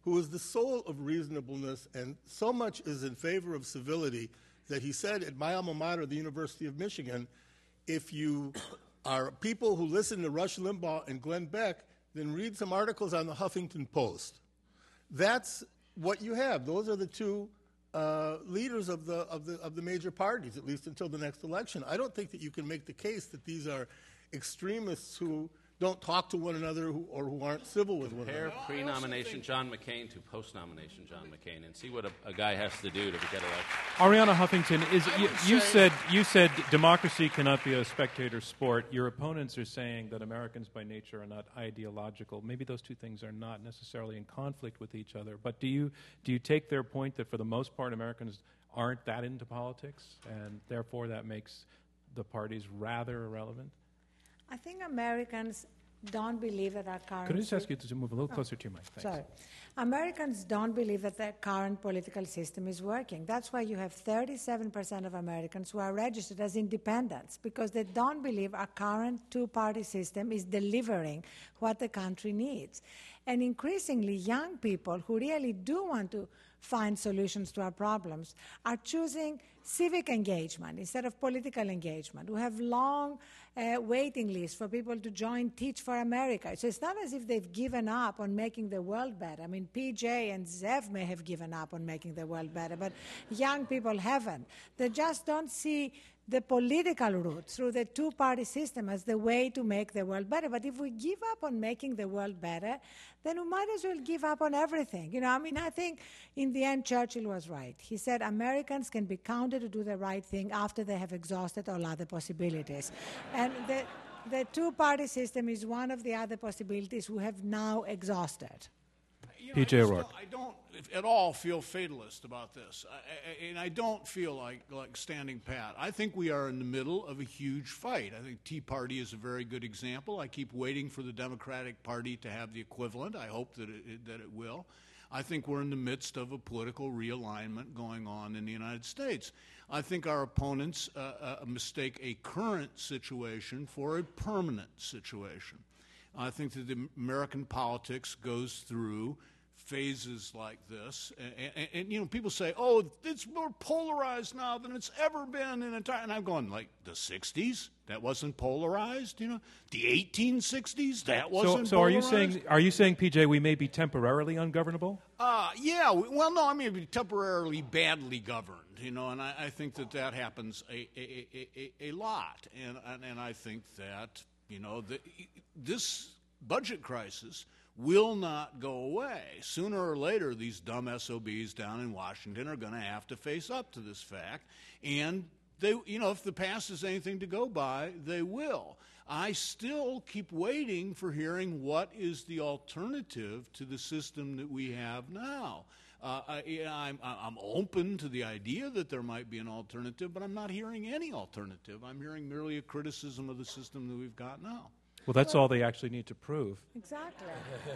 who is the soul of reasonableness and so much is in favor of civility that he said at my alma mater, the University of Michigan, if you are people who listen to Rush Limbaugh and Glenn Beck, then read some articles on the Huffington Post. That's what you have. Those are the two uh, leaders of the, of, the, of the major parties, at least until the next election. I don't think that you can make the case that these are extremists who don't talk to one another who, or who aren't civil with one another. Compare pre-nomination John McCain to post-nomination John McCain and see what a, a guy has to do to get elected. Arianna Huffington, is you, you say- said you said democracy cannot be a spectator sport. Your opponents are saying that Americans by nature are not ideological. Maybe those two things are not necessarily in conflict with each other. But do you do you take their point that for the most part Americans aren't that into politics, and therefore that makes the parties rather irrelevant? I think Americans don't believe that our current... Could I just ask you to move a little closer to your mic? Thanks. Sorry. Americans don't believe that the current political system is working. That's why you have thirty-seven percent of Americans who are registered as independents, because they don't believe our current two-party system is delivering what the country needs. And increasingly, young people who really do want to find solutions to our problems are choosing civic engagement instead of political engagement. We have long uh, waiting lists for people to join Teach for America. So it's not as if they've given up on making the world better. I mean, P J and Zev may have given up on making the world better, but young people haven't. They just don't see the political route through the two-party system as the way to make the world better. But if we give up on making the world better, then we might as well give up on everything. You know, I mean, I think in the end Churchill was right. He said Americans can be counted to do the right thing after they have exhausted all other possibilities. And the, the two-party system is one of the other possibilities we have now exhausted. You know, P J I just O'Rourke. don't- I don't at all feel fatalist about this, I, I, and I don't feel like, like standing pat. I think we are in the middle of a huge fight. I think Tea Party is a very good example. I keep waiting for the Democratic Party to have the equivalent. I hope that it, that it will. I think we're in the midst of a political realignment going on in the United States. I think our opponents uh, uh, mistake a current situation for a permanent situation. I think that the American politics goes through phases like this, and, and, and you know, people say, "Oh, it's more polarized now than it's ever been in entire." And I'm going, like, the sixties, that wasn't polarized. You know, the eighteen sixties, that So, wasn't. so are you polarized. saying are you saying P J we may be temporarily ungovernable? Uh, yeah, we- well, no, I mean, it'd be temporarily badly governed, you know, and I, I think that that happens a, a, a, a, a lot. And, and, and I think that, you know, the, this budget crisis will not go away. Sooner or later, these dumb S O Bs down in Washington are going to have to face up to this fact. And, they, you know, if the past is anything to go by, they will. I still keep waiting for hearing what is the alternative to the system that we have now. Uh, I, I'm, I'm open to the idea that there might be an alternative, but I'm not hearing any alternative. I'm hearing merely a criticism of the system that we've got now. Well, that's all they actually need to prove. Exactly.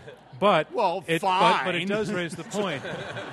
But Well, it, but, but it fine. does raise the point.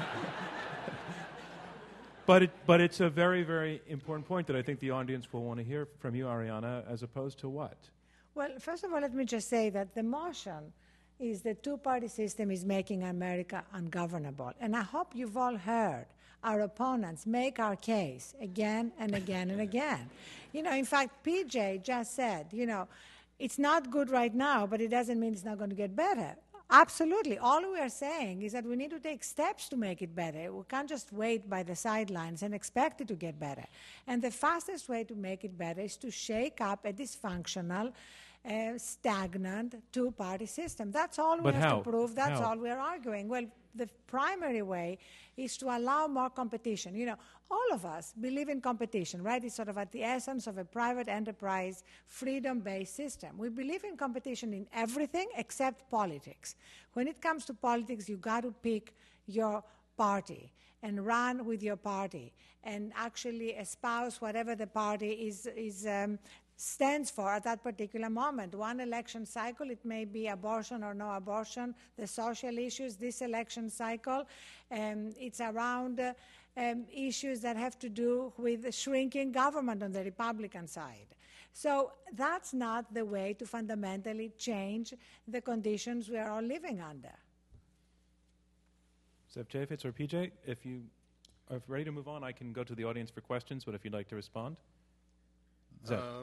But it, but it's a very, very important point that I think the audience will want to hear from you, Arianna, as opposed to what? Well, first of all, let me just say that the motion is the two-party system is making America ungovernable. And I hope you've all heard our opponents make our case again and again and again. You know, in fact, P J just said, you know, it's not good right now, but it doesn't mean it's not going to get better. Absolutely. All we are saying is that we need to take steps to make it better. We can't just wait by the sidelines and expect it to get better. And the fastest way to make it better is to shake up a dysfunctional, uh, stagnant two-party system. That's all we But have how? to prove. That's How? all we are arguing. Well, the primary way is to allow more competition. You know, all of us believe in competition, right? It's sort of at the essence of a private enterprise, freedom-based system. We believe in competition in everything except politics. When it comes to politics, you've got to pick your party and run with your party and actually espouse whatever the party is, is um, stands for at that particular moment. One election cycle, it may be abortion or no abortion, the social issues. This election cycle, um, it's around uh, um, issues that have to do with shrinking government on the Republican side. So that's not the way to fundamentally change the conditions we are all living under. Zev Chafetz or P J, if you are ready to move on, I can go to the audience for questions, but if you'd like to respond. Zev. Uh,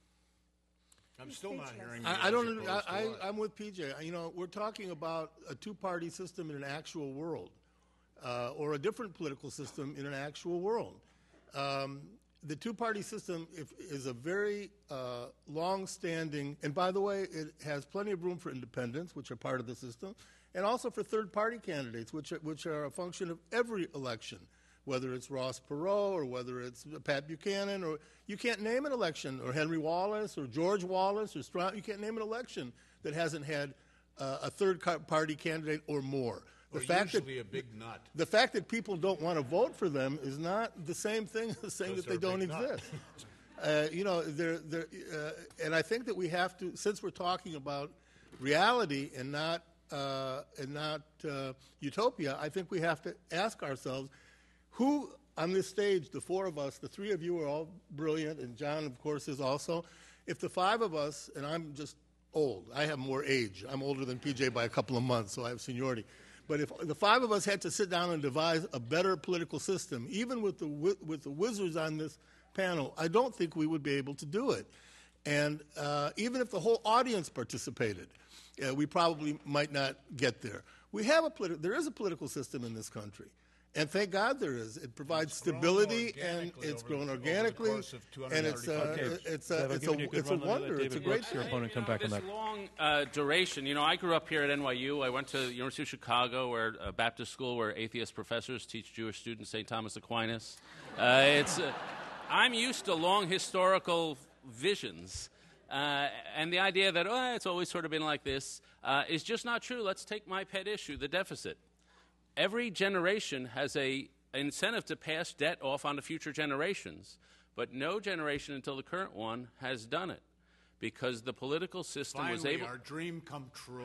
I'm still not hearing. I, I don't. I, I, I'm with P J. You know, we're talking about a two-party system in an actual world, uh, or a different political system in an actual world. Um, the two-party system if, is a very uh, long-standing, and by the way, it has plenty of room for independents, which are part of the system, and also for third-party candidates, which are, which are a function of every election, whether it's Ross Perot or whether it's Pat Buchanan, or you can't name an election, or Henry Wallace or George Wallace or Strawn. You can't name an election that hasn't had uh, a third-party candidate or more. The or fact usually that, a big nut. The fact that people don't want to vote for them is not the same thing as saying that they don't exist. uh, you know, they're, they're, uh, and I think that we have to, since we're talking about reality and not uh, and not uh, utopia, I think we have to ask ourselves, who on this stage, the four of us, the three of you are all brilliant, and John, of course, is also. If the five of us, and I'm just old, I have more age. I'm older than P J by a couple of months, so I have seniority. But if the five of us had to sit down and devise a better political system, even with the with the wizards on this panel, I don't think we would be able to do it. And uh, even if the whole audience participated, uh, we probably might not get there. We have a politi- there is a political system in this country, and thank God there is. It provides it's stability, and it's grown the, organically, and it's uh, Okay. it's So a I've it's given a you a good it's a run. Let me let wonder. It's a David great Brooks, your thing. opponent, come You know, back on this that. long uh, duration. You know, I grew up here at N Y U. I went to the University of Chicago, where a Baptist school where atheist professors teach Jewish students Saint Thomas Aquinas. Uh, it's uh, I'm used to long historical visions. Uh, and the idea that, oh, it's always sort of been like this uh, is just not true. Let's take my pet issue, the deficit. Every generation has a incentive to pass debt off on to future generations, but no generation until the current one has done it, because the political system Finally, was able our dream come true.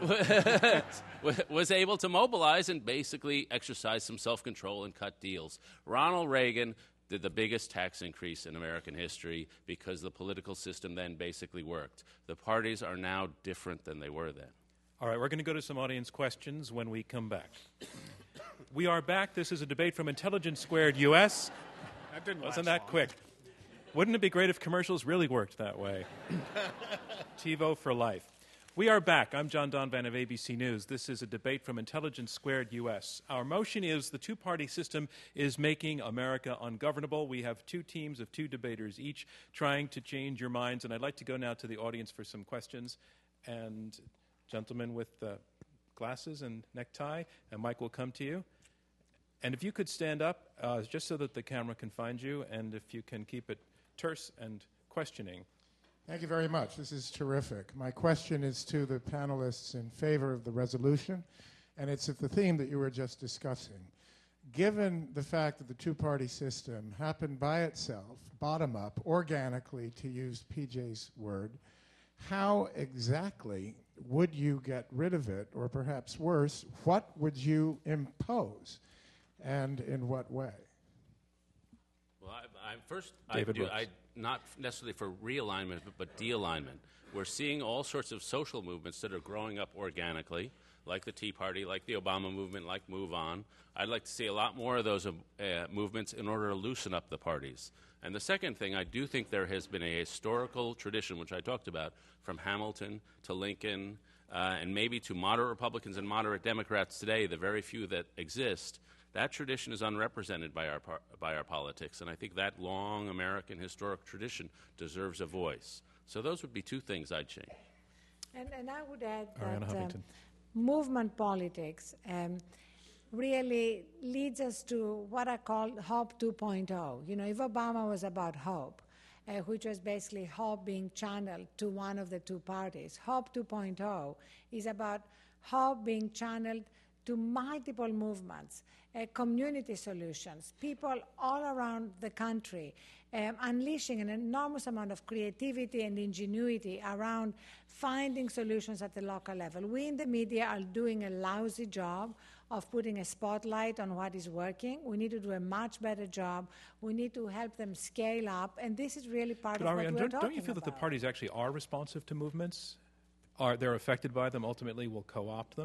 was able to mobilize and basically exercise some self-control and cut deals. Ronald Reagan did the biggest tax increase in American history because the political system then basically worked. The parties are now different than they were then. All right, we're going to go to some audience questions when we come back. We are back. This is a debate from Intelligence Squared U S. That didn't Wasn't last that long. quick? Wouldn't it be great if commercials really worked that way? TiVo for life. We are back. I'm John Donvan of A B C News. This is a debate from Intelligence Squared U S. Our motion is the two-party system is making America ungovernable. We have two teams of two debaters, each trying to change your minds. And I'd like to go now to the audience for some questions. And gentlemen with uh, glasses and necktie, and Mike will come to you. And if you could stand up, uh, just so that the camera can find you, and if you can keep it terse and questioning. Thank you very much. This is terrific. My question is to the panelists in favor of the resolution, and it's at the theme that you were just discussing. Given the fact that the two-party system happened by itself, bottom-up, organically, to use P J's word, how exactly would you get rid of it, or perhaps worse, what would you impose, and in what way? Well, I, I, first, David I do, Brooks. I, not necessarily for realignment, but, but de-alignment. We're seeing all sorts of social movements that are growing up organically, like the Tea Party, like the Obama movement, like Move On. I'd like to see a lot more of those uh, movements in order to loosen up the parties. And the second thing, I do think there has been a historical tradition, which I talked about, from Hamilton to Lincoln, uh, and maybe to moderate Republicans and moderate Democrats today, the very few that exist. That tradition is unrepresented by our par- by our politics, and I think that long American historic tradition deserves a voice. So those would be two things I'd change. And, and I would add Ariana that um, Huffington. movement politics um, really leads us to what I call Hope two point oh. You know, if Obama was about hope, uh, which was basically hope being channeled to one of the two parties, Hope two point oh is about hope being channeled to multiple movements, uh, community solutions, people all around the country, um, unleashing an enormous amount of creativity and ingenuity around finding solutions at the local level. We in the media are doing a lousy job of putting a spotlight on what is working. We need to do a much better job. We need to help them scale up, and this is really part But of what Ariane, we're don't, talking don't you feel that the about. parties actually are responsive to movements? Are they're affected by them, ultimately will co-opt them?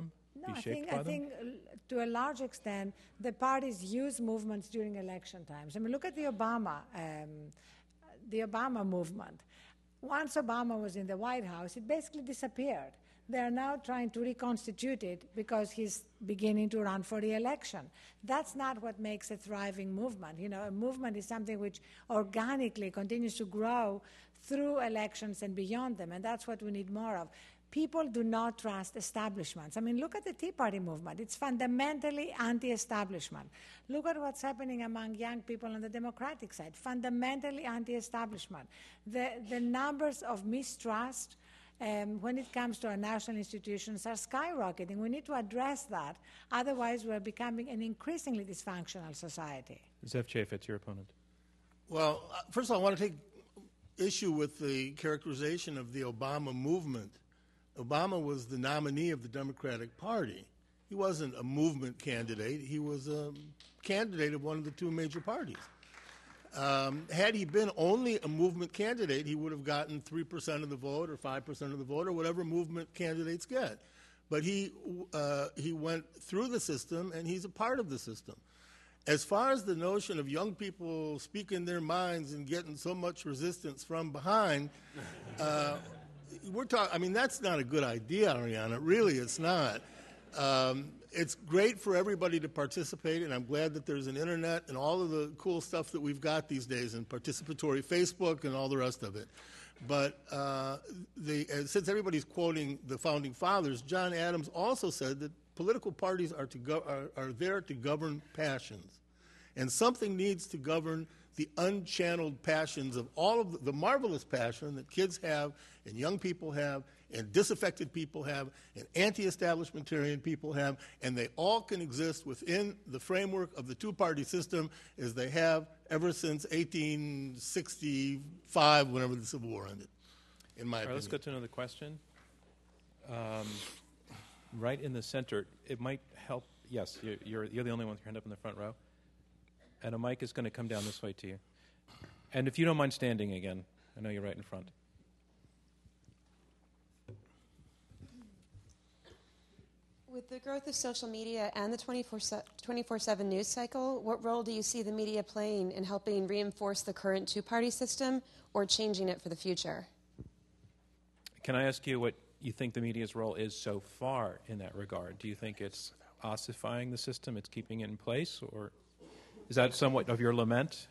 No, be I shaped think, by I them? think uh, to a large extent, the parties use movements during election times. I mean, look at the Obama, um, the Obama movement. Once Obama was in the White House, it basically disappeared. They are now trying to reconstitute it because he's beginning to run for re-election. That's not what makes a thriving movement. You know, a movement is something which organically continues to grow through elections and beyond them, and that's what we need more of. People do not trust establishments. I mean, look at the Tea Party movement. It's fundamentally anti-establishment. Look at what's happening among young people on the Democratic side, fundamentally anti-establishment. The, the numbers of mistrust um, when it comes to our national institutions are skyrocketing. We need to address that. Otherwise, we're becoming an increasingly dysfunctional society. Zev Chafetz, your opponent. Well, uh, first of all, I want to take issue with the characterization of the Obama movement. Obama was the nominee of the Democratic Party. He wasn't a movement candidate. He was a candidate of one of the two major parties. Um, had he been only a movement candidate, he would have gotten three percent of the vote or five percent of the vote or whatever movement candidates get. But he, uh, he went through the system, and he's a part of the system. As far as the notion of young people speaking their minds and getting so much resistance from behind, uh, we're talking, I mean, that's not a good idea, Ariana. Really, it's not. Um, it's great for everybody to participate, and I'm glad that there's an internet and all of the cool stuff that we've got these days, and participatory Facebook and all the rest of it. But uh, the, uh, since everybody's quoting the Founding Fathers, John Adams also said that political parties are, to go, are, are there to govern passions. And something needs to govern the unchanneled passions of all of the, the marvelous passion that kids have and young people have and disaffected people have and anti-establishmentarian people have, and they all can exist within the framework of the two-party system as they have ever since eighteen sixty-five, whenever the Civil War ended, in my All right, opinion. let's go to another question. Um, right in the center, it might help. Yes, you're, you're, you're the only one with your hand up in the front row. And a mic is going to come down this way to you. And if you don't mind standing again, I know you're right in front. With the growth of social media and the twenty-four seven news cycle, what role do you see the media playing in helping reinforce the current two-party system or changing it for the future? Can I ask you what you think the media's role is so far in that regard? Do you think it's ossifying the system, it's keeping it in place, or is that somewhat of your lament?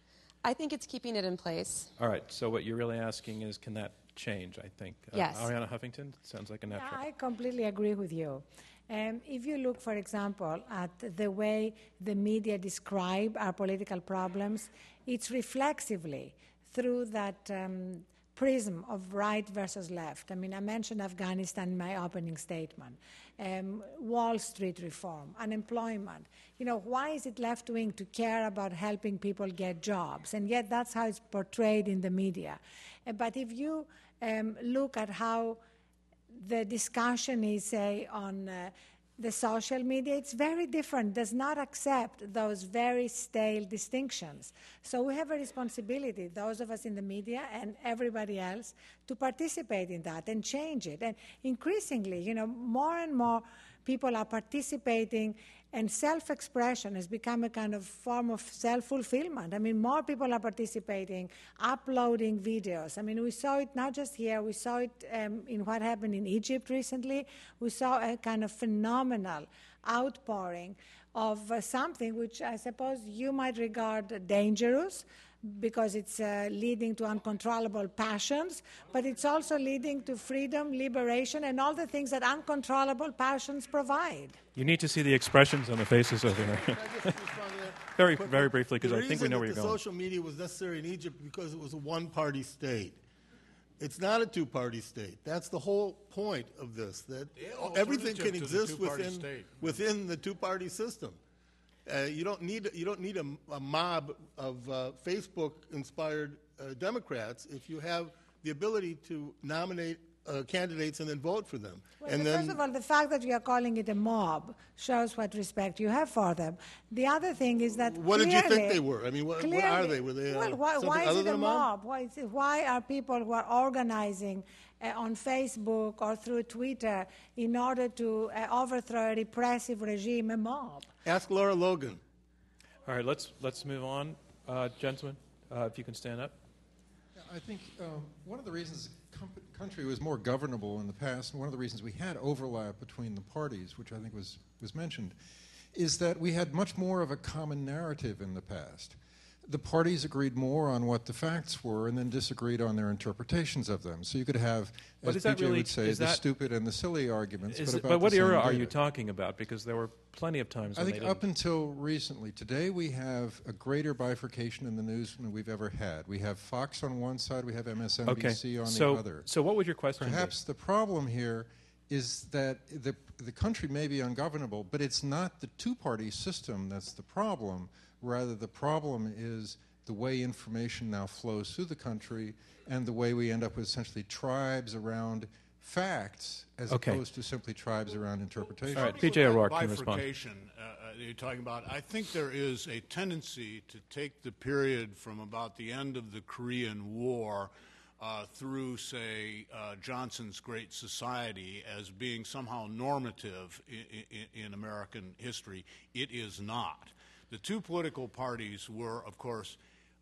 I think it's keeping it in place. All right, so what you're really asking is, can that change, I think? Uh, Yes. Ariana Huffington, sounds like a natural. I completely agree with you. Um, if you look, for example, at the way the media describe our political problems, it's reflexively through that um, prism of right versus left. I mean, I mentioned Afghanistan in my opening statement, um, Wall Street reform, unemployment. You know, why is it left-wing to care about helping people get jobs? And yet that's how it's portrayed in the media. Uh, but if you um, look at how the discussion is, say, on uh, the social media, it's very different, does not accept those very stale distinctions. So we have a responsibility, those of us in the media and everybody else, to participate in that and change it. And increasingly, you know, more and more people are participating, and self-expression has become a kind of form of self-fulfillment. I mean, more people are participating, uploading videos. I mean, we saw it not just here, we saw it um, in what happened in Egypt recently. We saw a kind of phenomenal outpouring of uh, something which I suppose you might regard dangerous, because it's uh, leading to uncontrollable passions, but it's also leading to freedom, liberation, and all the things that uncontrollable passions provide. You need to see the expressions on the faces over here. Can I just respond to that? very, Quickly? very briefly, because The I think we know where reason you're that going. the social media was necessary in Egypt because it was a one-party state. It's not a two-party state. That's the whole point of this, that everything can alternative to the exist two-party within, state. within the two-party system. Uh, you don't need you don't need a, a mob of uh, Facebook-inspired uh, Democrats if you have the ability to nominate uh, candidates and then vote for them. Well, and the- then first of all, the fact that you are calling it a mob shows what respect you have for them. The other thing is that what did you think clearly- they were? I mean, what, what clearly- are they? Were they uh, well, why, something why is other it than a a mob? mob? Why, is it, why are people who are organizing uh, on Facebook or through Twitter in order to uh, overthrow a repressive regime, a mob. Ask Laura Logan. All right, let's let's move on, uh, gentlemen. Uh, if you can stand up. I think um, one of the reasons the com- country was more governable in the past, and one of the reasons we had overlap between the parties, which I think was, was mentioned, is that we had much more of a common narrative in the past. The parties agreed more on what the facts were and then disagreed on their interpretations of them. So you could have, But as is that P J really- would say, is the that- stupid and the silly arguments, Is but it- about but what the same era are data. you talking about? Because there were plenty of times I when think they up didn't. until recently. Today we have a greater bifurcation in the news than we've ever had. We have Fox on one side, we have M S N B C Okay, on so the other. so what would your question Perhaps the problem here is that the, the country may be ungovernable, but it's not the two-party system that's the problem. Rather, the problem is the way information now flows through the country and the way we end up with essentially tribes around facts as Okay. opposed to simply tribes around interpretation. All right, P J O'Rourke That can respond. bifurcation uh, uh, you're talking about, I think there is a tendency to take the period from about the end of the Korean War uh, through, say, uh, Johnson's Great Society as being somehow normative in, in, in American history. It is not. The two political parties were, of course,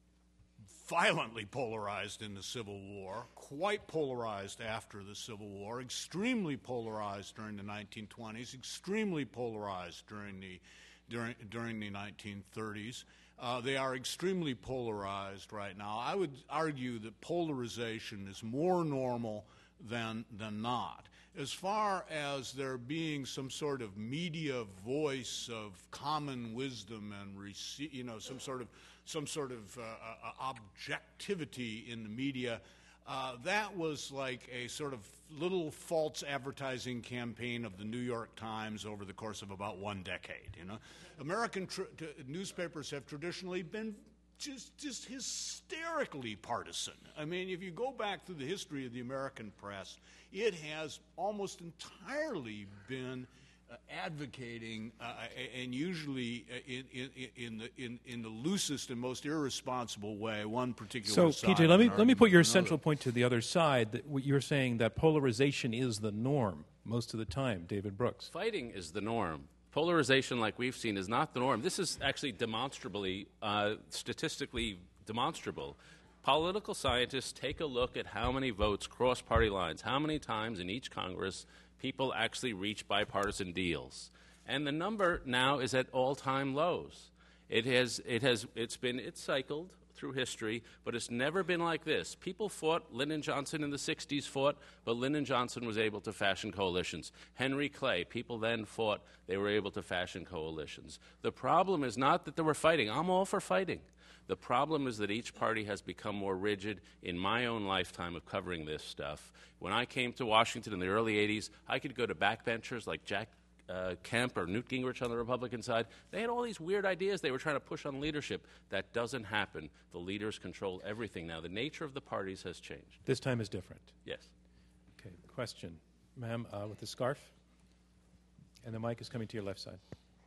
violently polarized in the Civil War, quite polarized after the Civil War, extremely polarized during the nineteen twenties, extremely polarized during the during during the nineteen thirties. Uh, they are extremely polarized right now. I would argue that polarization is more normal than than not. As far as there being some sort of media voice of common wisdom and rece- you know some sort of some sort of uh, uh, objectivity in the media, uh, that was like a sort of little false advertising campaign of the New York Times over the course of about one decade. You know, American tr- t- newspapers have traditionally been just just hysterically partisan. I mean, if you go back through the history of the American press, it has almost entirely been uh, advocating, uh, and usually in, in, in, the, in, in the loosest and most irresponsible way, one particular So, side. P J, let me and let me put your argument central another. point to the other side. That what you're saying that polarization is the norm most of the time. David Brooks. Fighting is the norm. Polarization, like we've seen, is not the norm. This is actually demonstrably, uh, statistically demonstrable. Political scientists take a look at how many votes cross party lines, how many times in each Congress people actually reach bipartisan deals. And the number now is at all-time lows. It has, it has, it's been, it's cycled through history, but it's never been like this. People fought, Lyndon Johnson in the sixties fought, but Lyndon Johnson was able to fashion coalitions. Henry Clay, people then fought, they were able to fashion coalitions. The problem is not that they were fighting. I'm all for fighting. The problem is that each party has become more rigid. In my own lifetime of covering this stuff, when I came to Washington in the early eighties, I could go to backbenchers like Jack uh, Kemp or Newt Gingrich on the Republican side. They had all these weird ideas they were trying to push on leadership. That doesn't happen. The leaders control everything now. The nature of the parties has changed. This time is different. Yes. Okay, question. Ma'am, uh, with the scarf. And the mic is coming to your left side.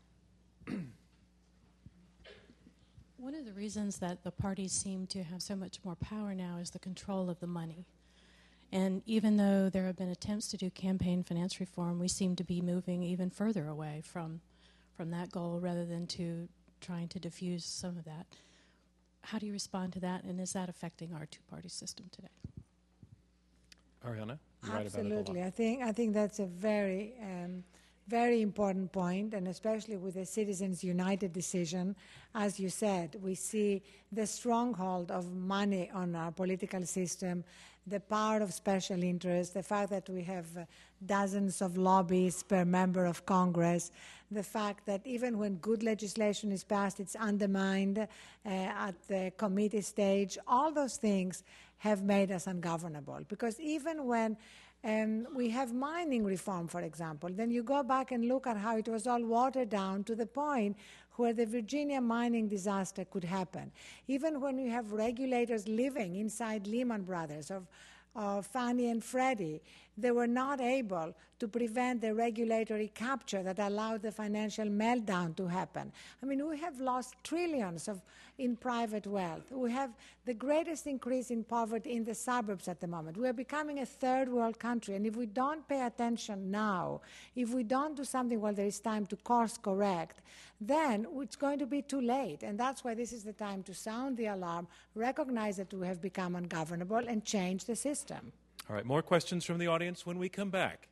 One of the reasons that the parties seem to have so much more power now is the control of the money. And even though there have been attempts to do campaign finance reform, we seem to be moving even further away from, from that goal rather than to trying to diffuse some of that. How do you respond to that, and is that affecting our two-party system today? Ariana, you write about it a Absolutely. lot. I think I think that's a very um, very important point, and especially with the Citizens United decision, as you said, we see the stronghold of money on our political system, the power of special interests, the fact that we have uh, dozens of lobbyists per member of Congress, the fact that even when good legislation is passed, it's undermined uh, at the committee stage. All those things have made us ungovernable, because even when Um, we have mining reform, for example. Then you go back and look at how it was all watered down to the point where the Virginia mining disaster could happen. Even when we have regulators living inside Lehman Brothers, of, of Fannie and Freddie, they were not able to prevent the regulatory capture that allowed the financial meltdown to happen. I mean, we have lost trillions of in private wealth. We have the greatest increase in poverty in the suburbs at the moment. We are becoming a third world country, and if we don't pay attention now, if we don't do something while there is time to course correct, then it's going to be too late. And that's why this is the time to sound the alarm, recognize that we have become ungovernable, and change the system. All right, more questions from the audience when we come back.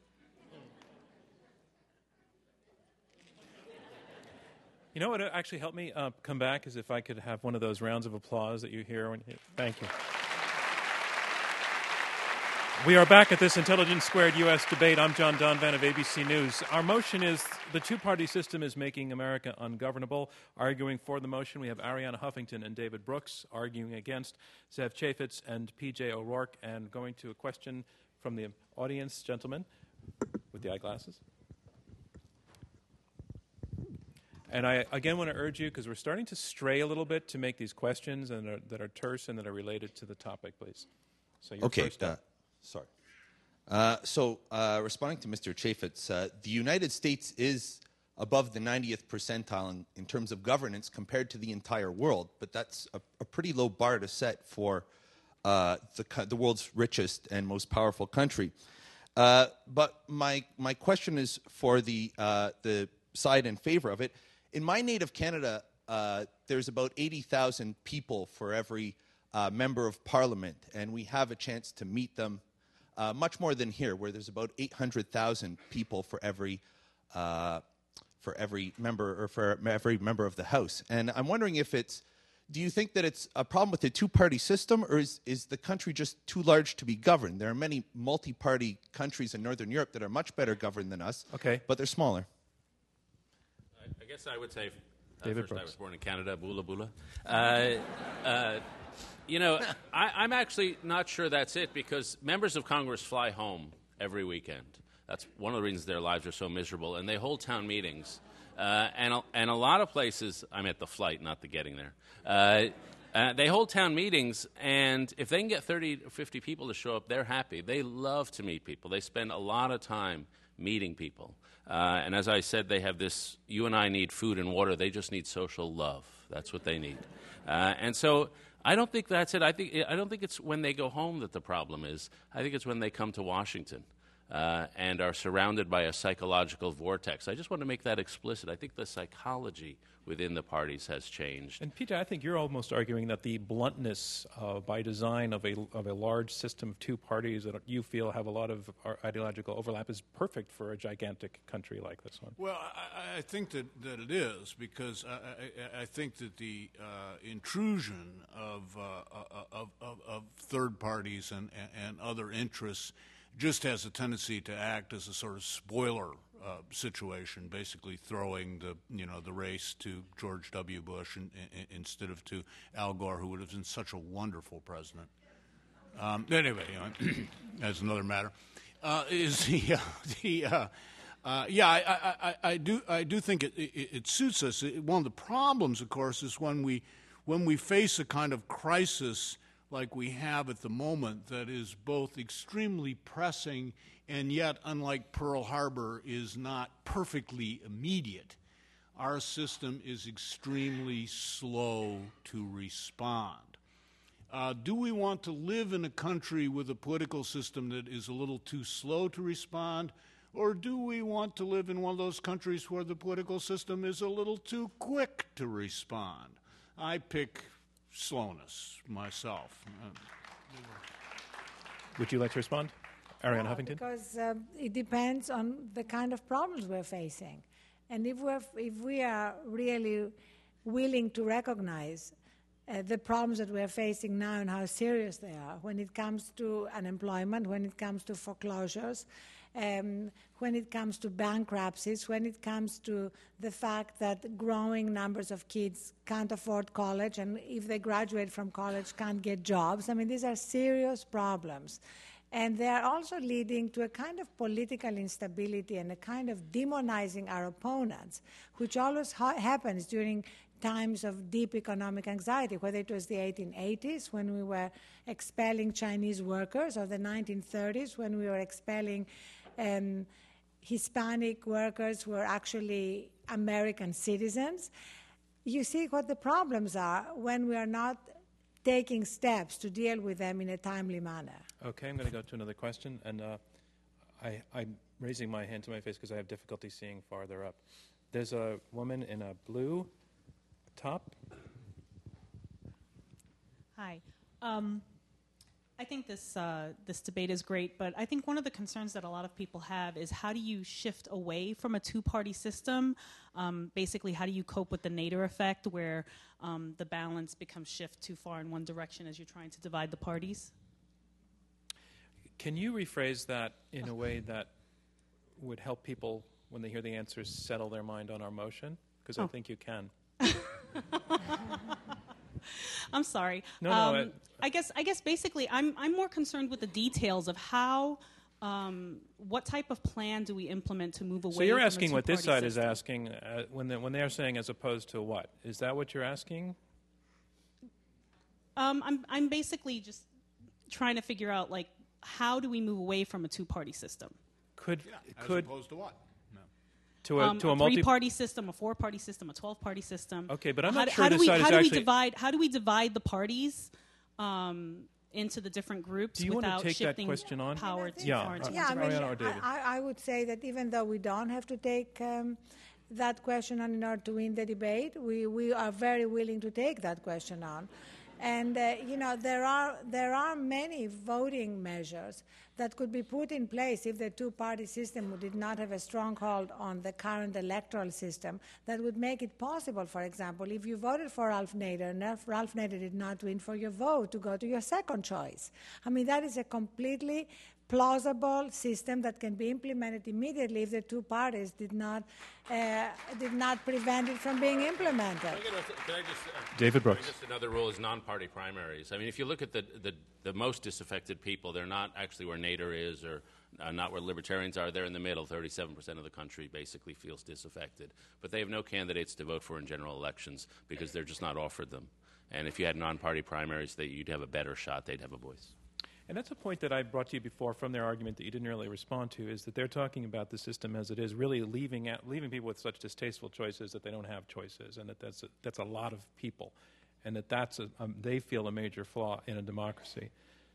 You know what would actually help me uh, come back is if I could have one of those rounds of applause that you hear. When you, thank you. We are back at this Intelligence Squared U S debate. I'm John Donvan of A B C News. Our motion is the two-party system is making America ungovernable. Arguing for the motion, we have Arianna Huffington and David Brooks. Arguing against, Zev Chafetz and P J O'Rourke. And going to a question from the audience, gentlemen, with the eyeglasses. And I, again, want to urge you, because we're starting to stray a little bit, to make these questions and are, that are terse and that are related to the topic, please. So you're okay, first up. Uh, sorry. Uh, so, uh, responding to Mister Chafetz, uh, the United States is above the ninetieth percentile in, in terms of governance compared to the entire world, but that's a, a pretty low bar to set for uh, the, the world's richest and most powerful country. Uh, but my my question is for the uh, the side in favor of it. In my native Canada, uh, there's about eighty thousand people for every uh, member of parliament, and we have a chance to meet them uh, much more than here, where there's about eight hundred thousand people for every uh, for every member or for every member of the House. And I'm wondering if it's, do you think that it's a problem with the two-party system, or is, is the country just too large to be governed? There are many multi-party countries in Northern Europe that are much better governed than us, okay, but they're smaller. I guess I would say, uh, David first Brooks. I was born in Canada, bula bula. Uh, uh, you know, I, I'm actually not sure that's it, because members of Congress fly home every weekend. That's one of the reasons their lives are so miserable, and they hold town meetings. Uh, and, a, and a lot of places, I'm at the flight, not the getting there. Uh, uh, they hold town meetings, and if they can get thirty or fifty people to show up, they're happy. They love to meet people. They spend a lot of time meeting people. Uh, and as I said, they have this, you and I need food and water. They just need social love. That's what they need. Uh, and so I don't think that's it. I, think, I don't think it's when they go home that the problem is. I think it's when they come to Washington uh, and are surrounded by a psychological vortex. I just want to make that explicit. I think the psychology within the parties has changed. And P J, I think you're almost arguing that the bluntness uh, by design of a of a large system of two parties that you feel have a lot of ideological overlap is perfect for a gigantic country like this one. Well, I, I think that, that it is, because I, I, I think that the uh, intrusion of, uh, of, of, of third parties and, and other interests just has a tendency to act as a sort of spoiler uh, situation, basically throwing the you know the race to George W. Bush in, in, instead of to Al Gore, who would have been such a wonderful president. Um, anyway, you know, that's another matter. Uh, is the uh, the uh, uh, yeah? I, I, I, I do I do think it, it, it suits us. It, one of the problems, of course, is when we when we face a kind of crisis like we have at the moment that is both extremely pressing and yet, unlike Pearl Harbor, is not perfectly immediate. Our system is extremely slow to respond. Uh, do we want to live in a country with a political system that is a little too slow to respond, or do we want to live in one of those countries where the political system is a little too quick to respond? I pick slowness myself. Would you like to respond? Arianna Yeah, Huffington? Because um, it depends on the kind of problems we're facing. And if, we're, if we are really willing to recognize uh, the problems that we're facing now and how serious they are, when it comes to unemployment, when it comes to foreclosures, um, when it comes to bankruptcies, when it comes to the fact that growing numbers of kids can't afford college, and if they graduate from college can't get jobs. I mean, these are serious problems. And they are also leading to a kind of political instability and a kind of demonizing our opponents, which always ha- happens during times of deep economic anxiety, whether it was the eighteen eighties when we were expelling Chinese workers, or the nineteen thirties when we were expelling um, Hispanic workers who were actually American citizens. You see what the problems are when we are not taking steps to deal with them in a timely manner. Okay, I'm going to go to another question, and uh, I, I'm raising my hand to my face because I have difficulty seeing farther up. There's a woman in a blue top. Hi. Um, I think this uh, this debate is great, but I think one of the concerns that a lot of people have is how do you shift away from a two-party system? Um, basically, how do you cope with the Nader effect, where um, the balance becomes shift too far in one direction as you're trying to divide the parties? Can you rephrase that in a way that would help people, when they hear the answers, settle their mind on our motion? Because oh. I think you can. I'm sorry. No, um, no. It, I guess. I guess basically, I'm I'm more concerned with the details of how, um, what type of plan do we implement to move away. So you're from asking a what this side system. is asking uh, when they, when they are saying as opposed to what? Is that what you're asking? Um, I'm I'm basically just trying to figure out like how do we move away from a two-party system? Could yeah, could as opposed to what? To a, um, to a, a multi- three-party system, a four-party system, a twelve-party system. Okay, but I'm how not do, sure how this do we, side how is do actually... we divide? How do we divide the parties um, into the different groups do you without want to take shifting that question on? power too yeah. far? Into Yeah, I, mean, or David? I, I would say that even though we don't have to take um, that question on in order to win the debate, we, we are very willing to take that question on. And, uh, you know, there are, there are many voting measures that could be put in place if the two-party system did not have a stronghold on the current electoral system that would make it possible, for example, if you voted for Ralph Nader and Ralph Nader did not win for your vote, to go to your second choice. I mean, that is a completely plausible system that can be implemented immediately if the two parties did not uh, did not prevent it from being implemented. Can I get a, can I just, uh, David Brooks. Just another rule is non-party primaries. I mean, if you look at the, the, the most disaffected people, they're not actually where Nader is or uh, not where libertarians are. They're in the middle. thirty-seven percent of the country basically feels disaffected. But they have no candidates to vote for in general elections because they're just not offered them. And if you had non-party primaries, they, you'd have a better shot. They'd have a voice. And that's a point that I brought to you before from their argument that you didn't really respond to, is that they're talking about the system as it is, really leaving out, leaving people with such distasteful choices that they don't have choices, and that that's a, that's a lot of people, and that that's a, um, they feel a major flaw in a democracy.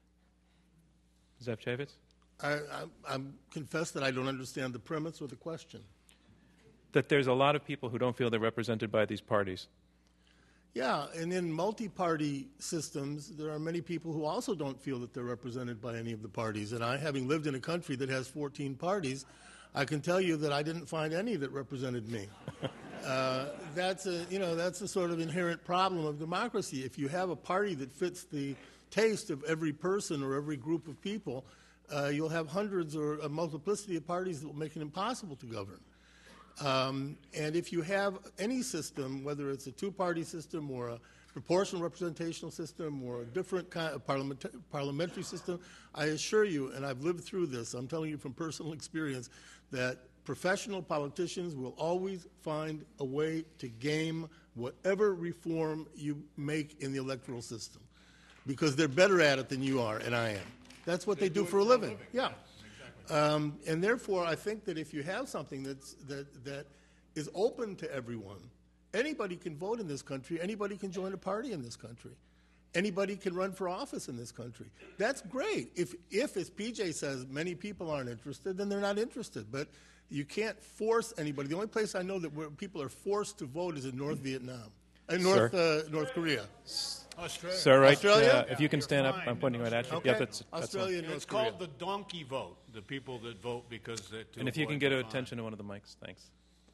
Zev Chavitz? I, I, I confess that I don't understand the premise or the question. That there's a lot of people who don't feel they're represented by these parties. Yeah, and in multi-party systems, there are many people who also don't feel that they're represented by any of the parties. And I, having lived in a country that has fourteen parties, I can tell you that I didn't find any that represented me. uh, that's a, you know, that's a sort of inherent problem of democracy. If you have a party that fits the taste of every person or every group of people, uh, you'll have hundreds or a multiplicity of parties that will make it impossible to govern. Um, and if you have any system, whether it's a two-party system or a proportional representational system or a different kind of parliament- parliamentary system, I assure you, and I've lived through this, I'm telling you from personal experience, that professional politicians will always find a way to game whatever reform you make in the electoral system, because they're better at it than you are and I am. That's what they, they do, do for a living. living. Yeah. Um, and therefore, I think that if you have something that's, that, that is open to everyone, anybody can vote in this country, anybody can join a party in this country, anybody can run for office in this country. That's great. If, if as P J says, many people aren't interested, then they're not interested. But you can't force anybody. The only place I know that where people are forced to vote is in North Vietnam, in North, uh, North Korea. Australia. Sir, right, Australia? uh, if you can stand up, I'm pointing right at you. Okay. Yeah, that's, that's Australia, It's North called Korea. the donkey vote, the people that vote because they And if you can get attention to one of the mics, thanks.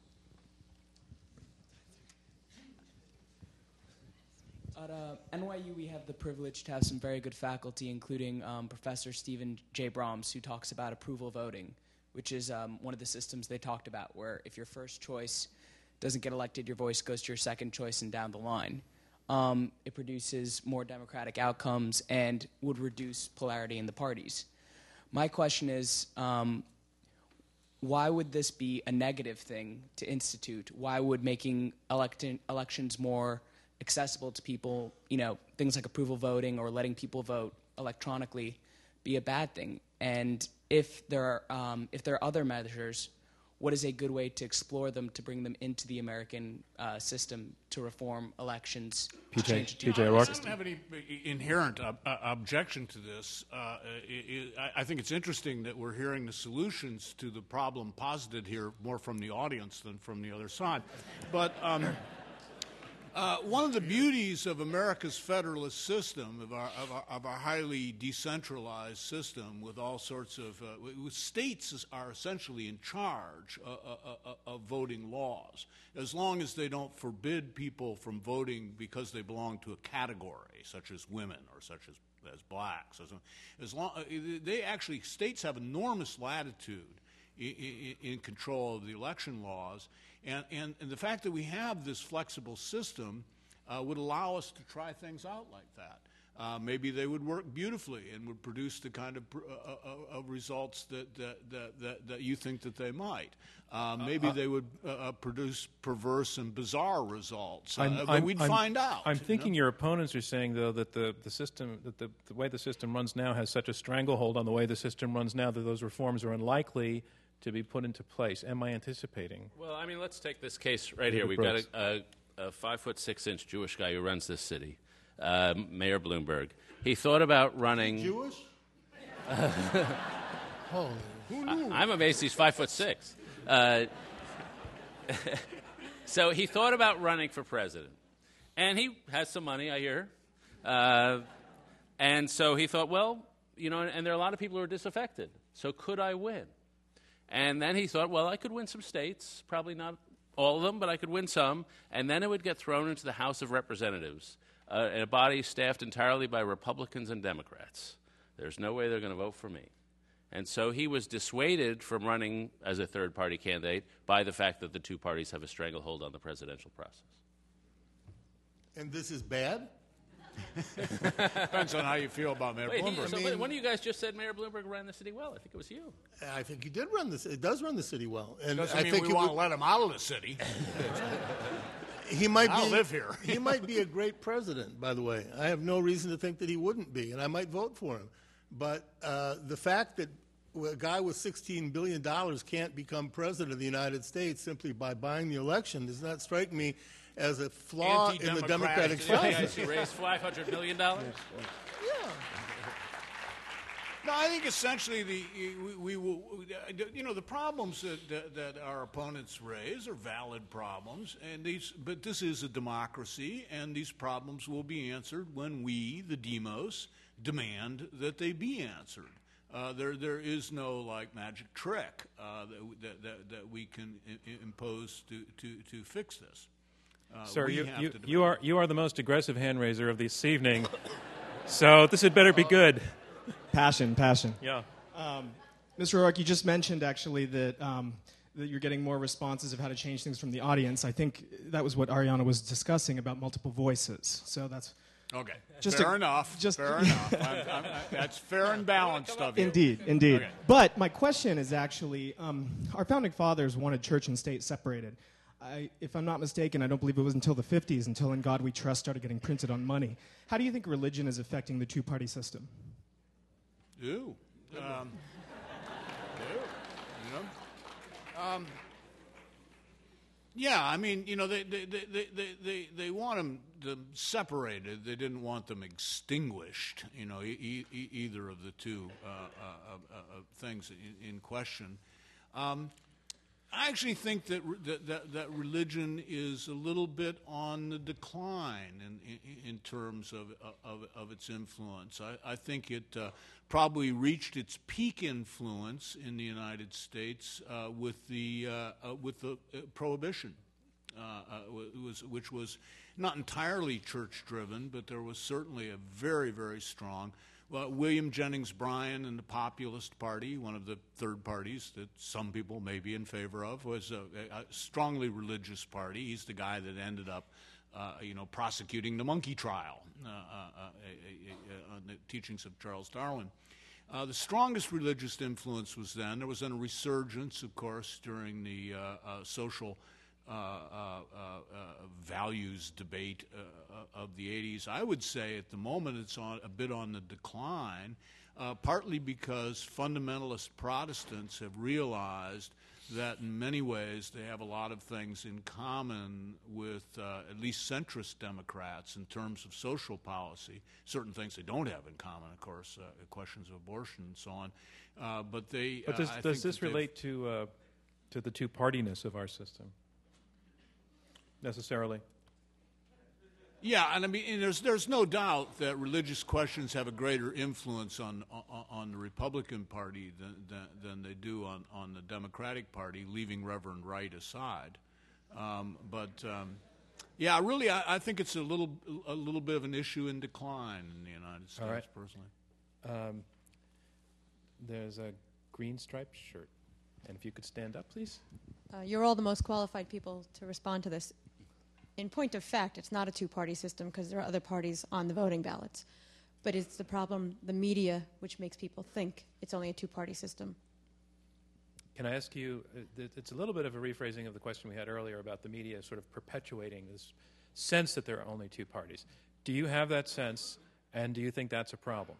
At uh, N Y U, we have the privilege to have some very good faculty, including um, Professor Stephen J. Brahms, who talks about approval voting, which is um, one of the systems they talked about, where if your first choice doesn't get elected, your voice goes to your second choice and down the line. Um, it produces more democratic outcomes and would reduce polarity in the parties. My question is, um, why would this be a negative thing to institute? Why would making elect- elections more accessible to people, you know, things like approval voting or letting people vote electronically, be a bad thing? And if there are, um, if there are other measures, what is a good way to explore them to bring them into the American uh, system to reform elections? P J, change the P J I O'Rourke. don't have any inherent ob- uh, objection to this. Uh, it, it, I think it's interesting that we're hearing the solutions to the problem posited here more from the audience than from the other side. But um, uh, one of the beauties of America's federalist system, of our, of our, of our highly decentralized system with all sorts of, uh, with states are essentially in charge uh, uh, uh, of voting laws, as long as they don't forbid people from voting because they belong to a category, such as women or such as, as blacks. As, as long, they actually, states have enormous latitude in, in, in control of the election laws. And, and, and the fact that we have this flexible system uh, would allow us to try things out like that. Uh, maybe they would work beautifully and would produce the kind of, uh, uh, of results that, that, that, that, that you think that they might. Uh, maybe uh, they would uh, produce perverse and bizarre results. Uh, I'm, but I'm, we'd I'm, find out. I'm you thinking know? your opponents are saying, though, that the, the system, that the, the way the system runs now has such a stranglehold on the way the system runs now that those reforms are unlikely to be put into place. Am I anticipating? Well, I mean, let's take this case right here. We've got a, a, a five foot six inch Jewish guy who runs this city, uh, Mayor Bloomberg. He thought about running. Jewish? Holy. Who knew? I, I'm amazed he's five foot six. Uh, so he thought about running for president, and he has some money, I hear. Uh, and so he thought, well, you know, and there are a lot of people who are disaffected. So could I win? And then he thought, well, I could win some states, probably not all of them, but I could win some, and then it would get thrown into the House of Representatives, uh, in a body staffed entirely by Republicans and Democrats. There's no way they're going to vote for me. And so he was dissuaded from running as a third-party candidate by the fact that the two parties have a stranglehold on the presidential process. And this is bad? Depends on how you feel about Mayor Wait, he, Bloomberg. so I mean, one of you guys just said Mayor Bloomberg ran the city well. I think it was you. I think he did run this. It does run the city well, and Doesn't I mean think we it want would, to let him out of the city. he might I'll be, live here. He might be a great president, by the way. I have no reason to think that he wouldn't be, and I might vote for him. But uh, the fact that a guy with sixteen billion dollars can't become president of the United States simply by buying the election does not strike me as a flaw in the democratic process. He raised five hundred million dollars. Yeah. No, I think essentially the we, we will, you know, the problems that, that that our opponents raise are valid problems, and these. But this is a democracy, and these problems will be answered when we, the demos, demand that they be answered. Uh, there, there is no like magic trick uh, that, that, that that we can I- impose to, to, to fix this. Uh, Sir, we you, have you, to you are you are the most aggressive hand raiser of this evening, so this had better be good. Passion, passion. Yeah. Um, Mister O'Rourke, you just mentioned actually that um, that you're getting more responses of how to change things from the audience. I think that was what Ariana was discussing about multiple voices. So that's okay. Just fair a, enough. Just fair enough. I'm, I'm, that's fair and balanced of you. Indeed, indeed. Okay. But my question is actually, um, our founding fathers wanted church and state separated. I, if I'm not mistaken, I don't believe it was until the fifties, until In God We Trust started getting printed on money. How do you think religion is affecting the two-party system? Ew. Um, ew. You know? Um, yeah, I mean, you know, they they, they, they, they, they want them, them separated. They didn't want them extinguished, you know, e- e- either of the two uh, uh, uh, uh, things in, in question. Um, I actually think that, that that that religion is a little bit on the decline in in, in terms of, of of its influence. I, I think it uh, probably reached its peak influence in the United States uh, with the uh, uh, with the uh, prohibition, uh, uh, was which was not entirely church driven, but there was certainly a very very strong. Well, William Jennings Bryan and the Populist Party, one of the third parties that some people may be in favor of, was a, a strongly religious party. He's the guy that ended up, uh, you know, prosecuting the monkey trial uh, uh, uh, uh, on the teachings of Charles Darwin. Uh, the strongest religious influence was then. There was then a resurgence, of course, during the uh, uh, social uh, uh, uh, uh, values debate uh, of the eighties. I would say at the moment it's on a bit on the decline, uh, partly because fundamentalist Protestants have realized that in many ways they have a lot of things in common with uh, at least centrist Democrats in terms of social policy. Certain things they don't have in common, of course, uh, questions of abortion and so on. Uh, but they. But does, uh, I does think this that relate to uh, to the two-partiness of our system necessarily? Yeah, and I mean, and there's there's no doubt that religious questions have a greater influence on on, on the Republican Party than, than than they do on, on the Democratic Party, leaving Reverend Wright aside. Um, but um, yeah, really, I, I think it's a little a little bit of an issue in decline in the United States. All right. Personally, um, there's a green striped shirt, and if you could stand up, please. Uh, you're all the most qualified people to respond to this. In point of fact, it's not a two-party system because there are other parties on the voting ballots. But it's the problem, the media, which makes people think it's only a two-party system. Can I ask you, uh, th- it's a little bit of a rephrasing of the question we had earlier about the media sort of perpetuating this sense that there are only two parties. Do you have that sense, and do you think that's a problem?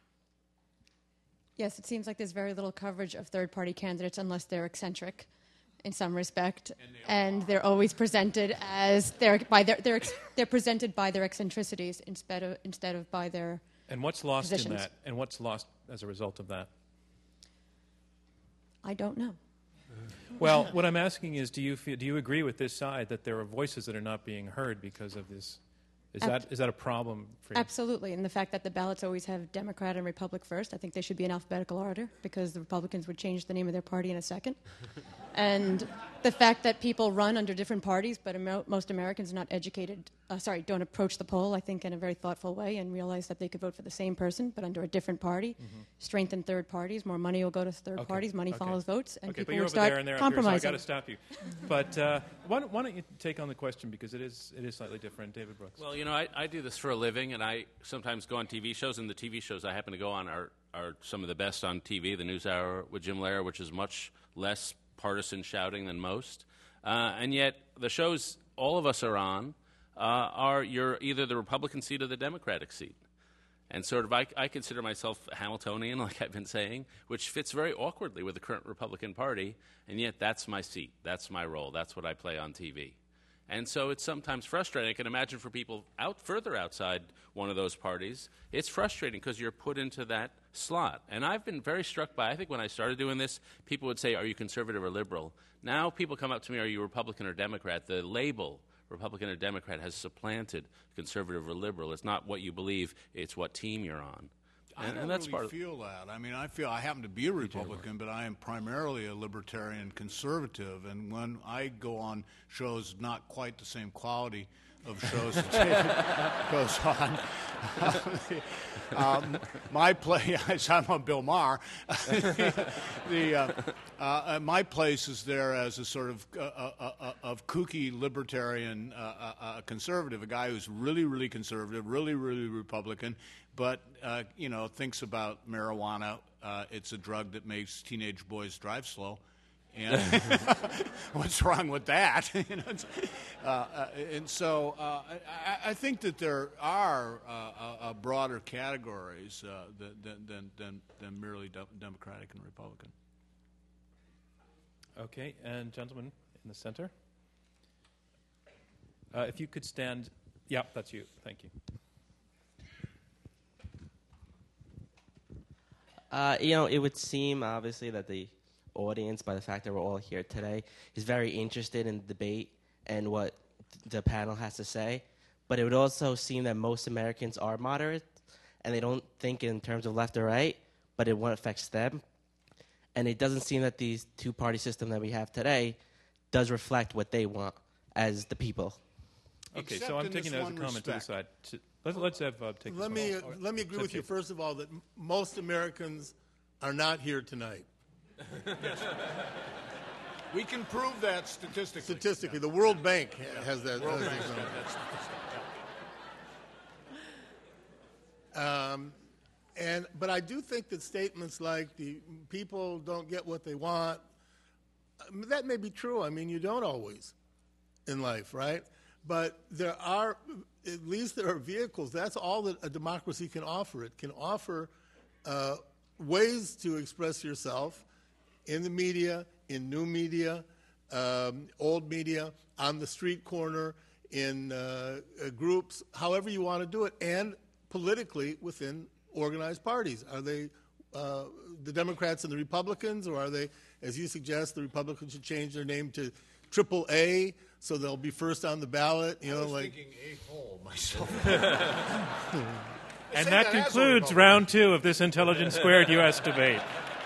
Yes, it seems like there's very little coverage of third-party candidates unless they're eccentric in some respect, and, and they're always presented as they're by their they're ex, they're presented by their eccentricities instead of instead of by their and what's lost positions. in that, and what's lost as a result of that? I don't know. Well, what I'm asking is, do you feel, do you agree with this side that there are voices that are not being heard because of this? Is Ab- that is that a problem for you? Absolutely, and the fact that the ballots always have Democrat and Republic first, I think they should be in alphabetical order because the Republicans would change the name of their party in a second. And the fact that people run under different parties, but Amer- most Americans are not educated, uh, sorry, don't approach the poll, I think, in a very thoughtful way and realize that they could vote for the same person, but under a different party. Mm-hmm. Strengthen third parties. More money will go to third Okay. parties. Money okay. follows votes, and okay, people but you're will over start there and they're compromising. Up here, so I got to stop you. But uh, why, don't, why don't you take on the question, because it is it is slightly different, David Brooks. Well, you know, I, I do this for a living, and I sometimes go on T V shows, and the T V shows I happen to go on are, are some of the best on T V. The NewsHour with Jim Lehrer, which is much less partisan shouting than most. Uh, and yet the shows all of us are on uh, are you're either the Republican seat or the Democratic seat. And sort of I, I consider myself a Hamiltonian, like I've been saying, which fits very awkwardly with the current Republican Party, and yet that's my seat. That's my role. That's what I play on T V. And so it's sometimes frustrating. I can imagine for people out further outside one of those parties, it's frustrating because you're put into that slot. And I've been very struck by, I think when I started doing this, people would say, are you conservative or liberal? Now people come up to me, are you Republican or Democrat? The label Republican or Democrat has supplanted conservative or liberal. It's not what you believe, it's what team you're on. I And, don't and that's really part of feel that. I mean, I feel I happen to be a Republican, but I am primarily a libertarian conservative. And when I go on shows not quite the same quality of shows that David goes on, um, my place, I'm on Bill Maher, the, the, uh, uh, my place is there as a sort of uh, uh, uh, of kooky libertarian uh, uh, uh, conservative, a guy who's really, really conservative, really, really Republican, but uh, you know, thinks about marijuana. Uh, it's a drug that makes teenage boys drive slow, and what's wrong with that? you know, uh, uh, and so uh, I, I think that there are uh, uh, broader categories uh, than, than, than, than merely de- Democratic and Republican. Okay, and gentlemen in the center. Uh, if you could stand. Yeah, that's you. Thank you. Uh, you know, it would seem, obviously, that the audience, by the fact that we're all here today, is very interested in the debate and what the panel has to say. But it would also seem that most Americans are moderate, and they don't think in terms of left or right, but it what affects them. And it doesn't seem that the two-party system that we have today does reflect what they want as the people. Okay, Except so I'm in taking this that as a one comment to the respect. side. To, let's, let's have uh, take Let this me, one. uh, All right. let me agree So with you, Chief. first of all, that m- most Americans are not here tonight. We can prove that statistically. Statistically, the World Bank ha- has that. World has Bank's that got that statistic, yeah. Um, And, but I do think that statements like the people don't get what they want, that may be true. I mean, you don't always in life, right? But there are, at least there are vehicles. That's all that a democracy can offer. It can offer uh, ways to express yourself in the media, in new media, um, old media, on the street corner, in uh, uh, groups, however you want to do it, and politically within organized parties. Are they uh, the Democrats and the Republicans, or are they, as you suggest, the Republicans should change their name to Triple A so they'll be first on the ballot? You know, I was like thinking A-hole myself. And that concludes round two of this Intelligence Squared U S debate.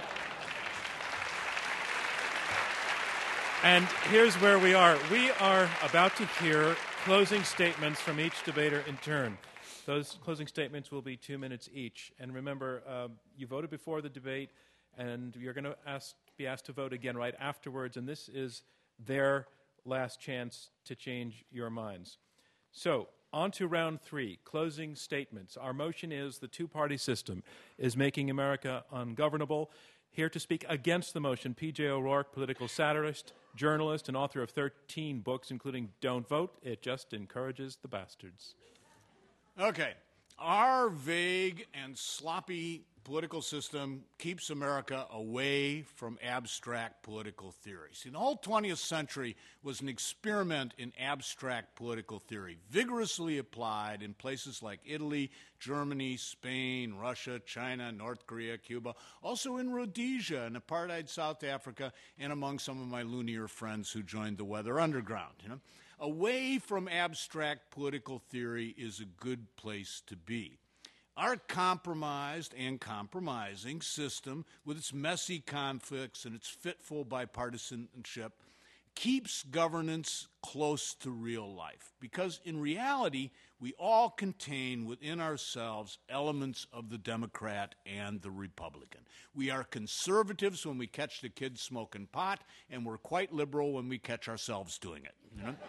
And here's where we are. We are about to hear closing statements from each debater in turn. Those closing statements will be two minutes each. And remember, um, you voted before the debate, and you're going to ask, be asked to vote again right afterwards, and this is their last chance to change your minds. So, on to round three, closing statements. Our motion is the two-party system is making America ungovernable. Here to speak against the motion, P J O'Rourke, political satirist, journalist, and author of thirteen books, including Don't Vote, It Just Encourages the Bastards. Okay. Our vague and sloppy political system keeps America away from abstract political theory. See, the whole twentieth century was an experiment in abstract political theory, vigorously applied in places like Italy, Germany, Spain, Russia, China, North Korea, Cuba, also in Rhodesia and apartheid South Africa, and among some of my loonier friends who joined the Weather Underground. You know? Away from abstract political theory is a good place to be. Our compromised and compromising system, with its messy conflicts and its fitful bipartisanship, keeps governance close to real life, because in reality, we all contain within ourselves elements of the Democrat and the Republican. We are conservatives when we catch the kids smoking pot, and we're quite liberal when we catch ourselves doing it. You know?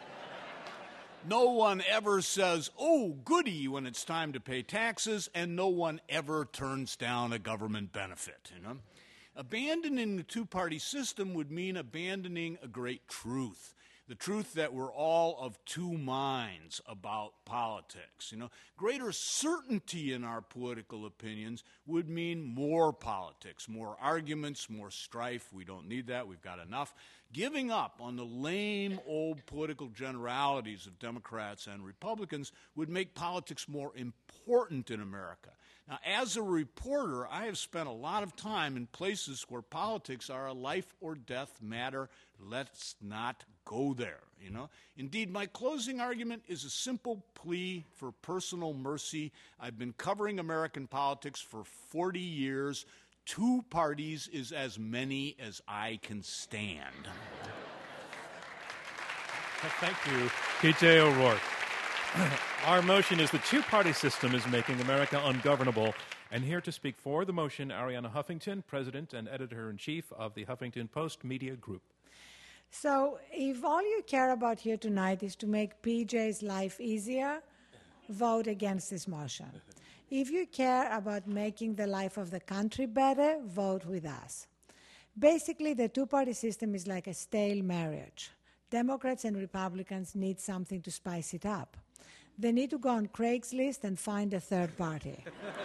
No one ever says, oh, goody, when it's time to pay taxes, and no one ever turns down a government benefit, you know? Abandoning the two-party system would mean abandoning a great truth, the truth that we're all of two minds about politics. You know, greater certainty in our political opinions would mean more politics, more arguments, more strife. We don't need that. We've got enough. Giving up on the lame old political generalities of Democrats and Republicans would make politics more important in America. Now, as a reporter, I have spent a lot of time in places where politics are a life or death matter. Let's not go there, you know. Indeed, my closing argument is a simple plea for personal mercy. I've been covering American politics for forty years. Two parties is as many as I can stand. Thank you, P J O'Rourke. Our motion is the two-party system is making America ungovernable. And here to speak for the motion, Arianna Huffington, President and Editor-in-Chief of the Huffington Post Media Group. So if all you care about here tonight is to make P J's life easier, vote against this motion. If you care about making the life of the country better, vote with us. Basically, the two-party system is like a stale marriage. Democrats and Republicans need something to spice it up. They need to go on Craigslist and find a third party.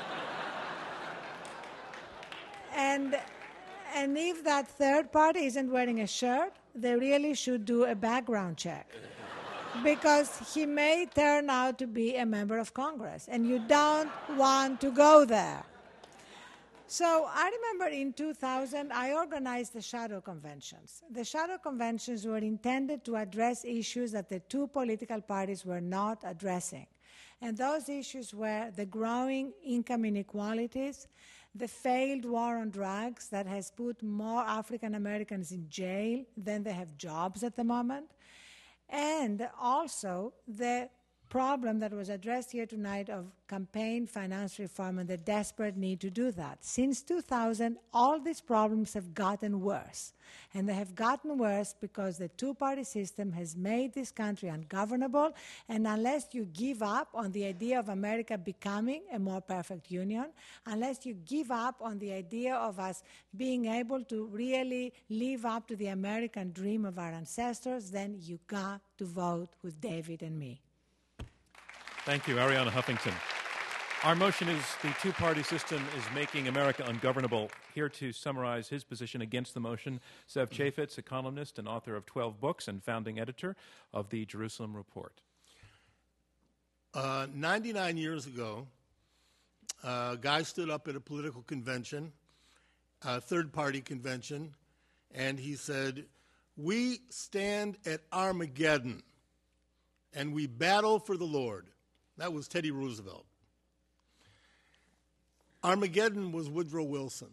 and, and if that third party isn't wearing a shirt, they really should do a background check. Because he may turn out to be a member of Congress, and you don't want to go there. So I remember in two thousand, I organized the shadow conventions. The shadow conventions were intended to address issues that the two political parties were not addressing. And those issues were the growing income inequalities, the failed war on drugs that has put more African Americans in jail than they have jobs at the moment, and also the problem that was addressed here tonight of campaign finance reform and the desperate need to do that. Since two thousand, all these problems have gotten worse. And they have gotten worse because the two-party system has made this country ungovernable, and unless you give up on the idea of America becoming a more perfect union, unless you give up on the idea of us being able to really live up to the American dream of our ancestors, then you got to vote with David and me. Thank you, Arianna Huffington. Our motion is the two-party system is making America ungovernable. Here to summarize his position against the motion, Zev Chafetz, a columnist and author of twelve books and founding editor of the Jerusalem Report. Uh, ninety-nine years ago, a guy stood up at a political convention, a third-party convention, and he said, "We stand at Armageddon, and we battle for the Lord." That was Teddy Roosevelt. Armageddon was Woodrow Wilson.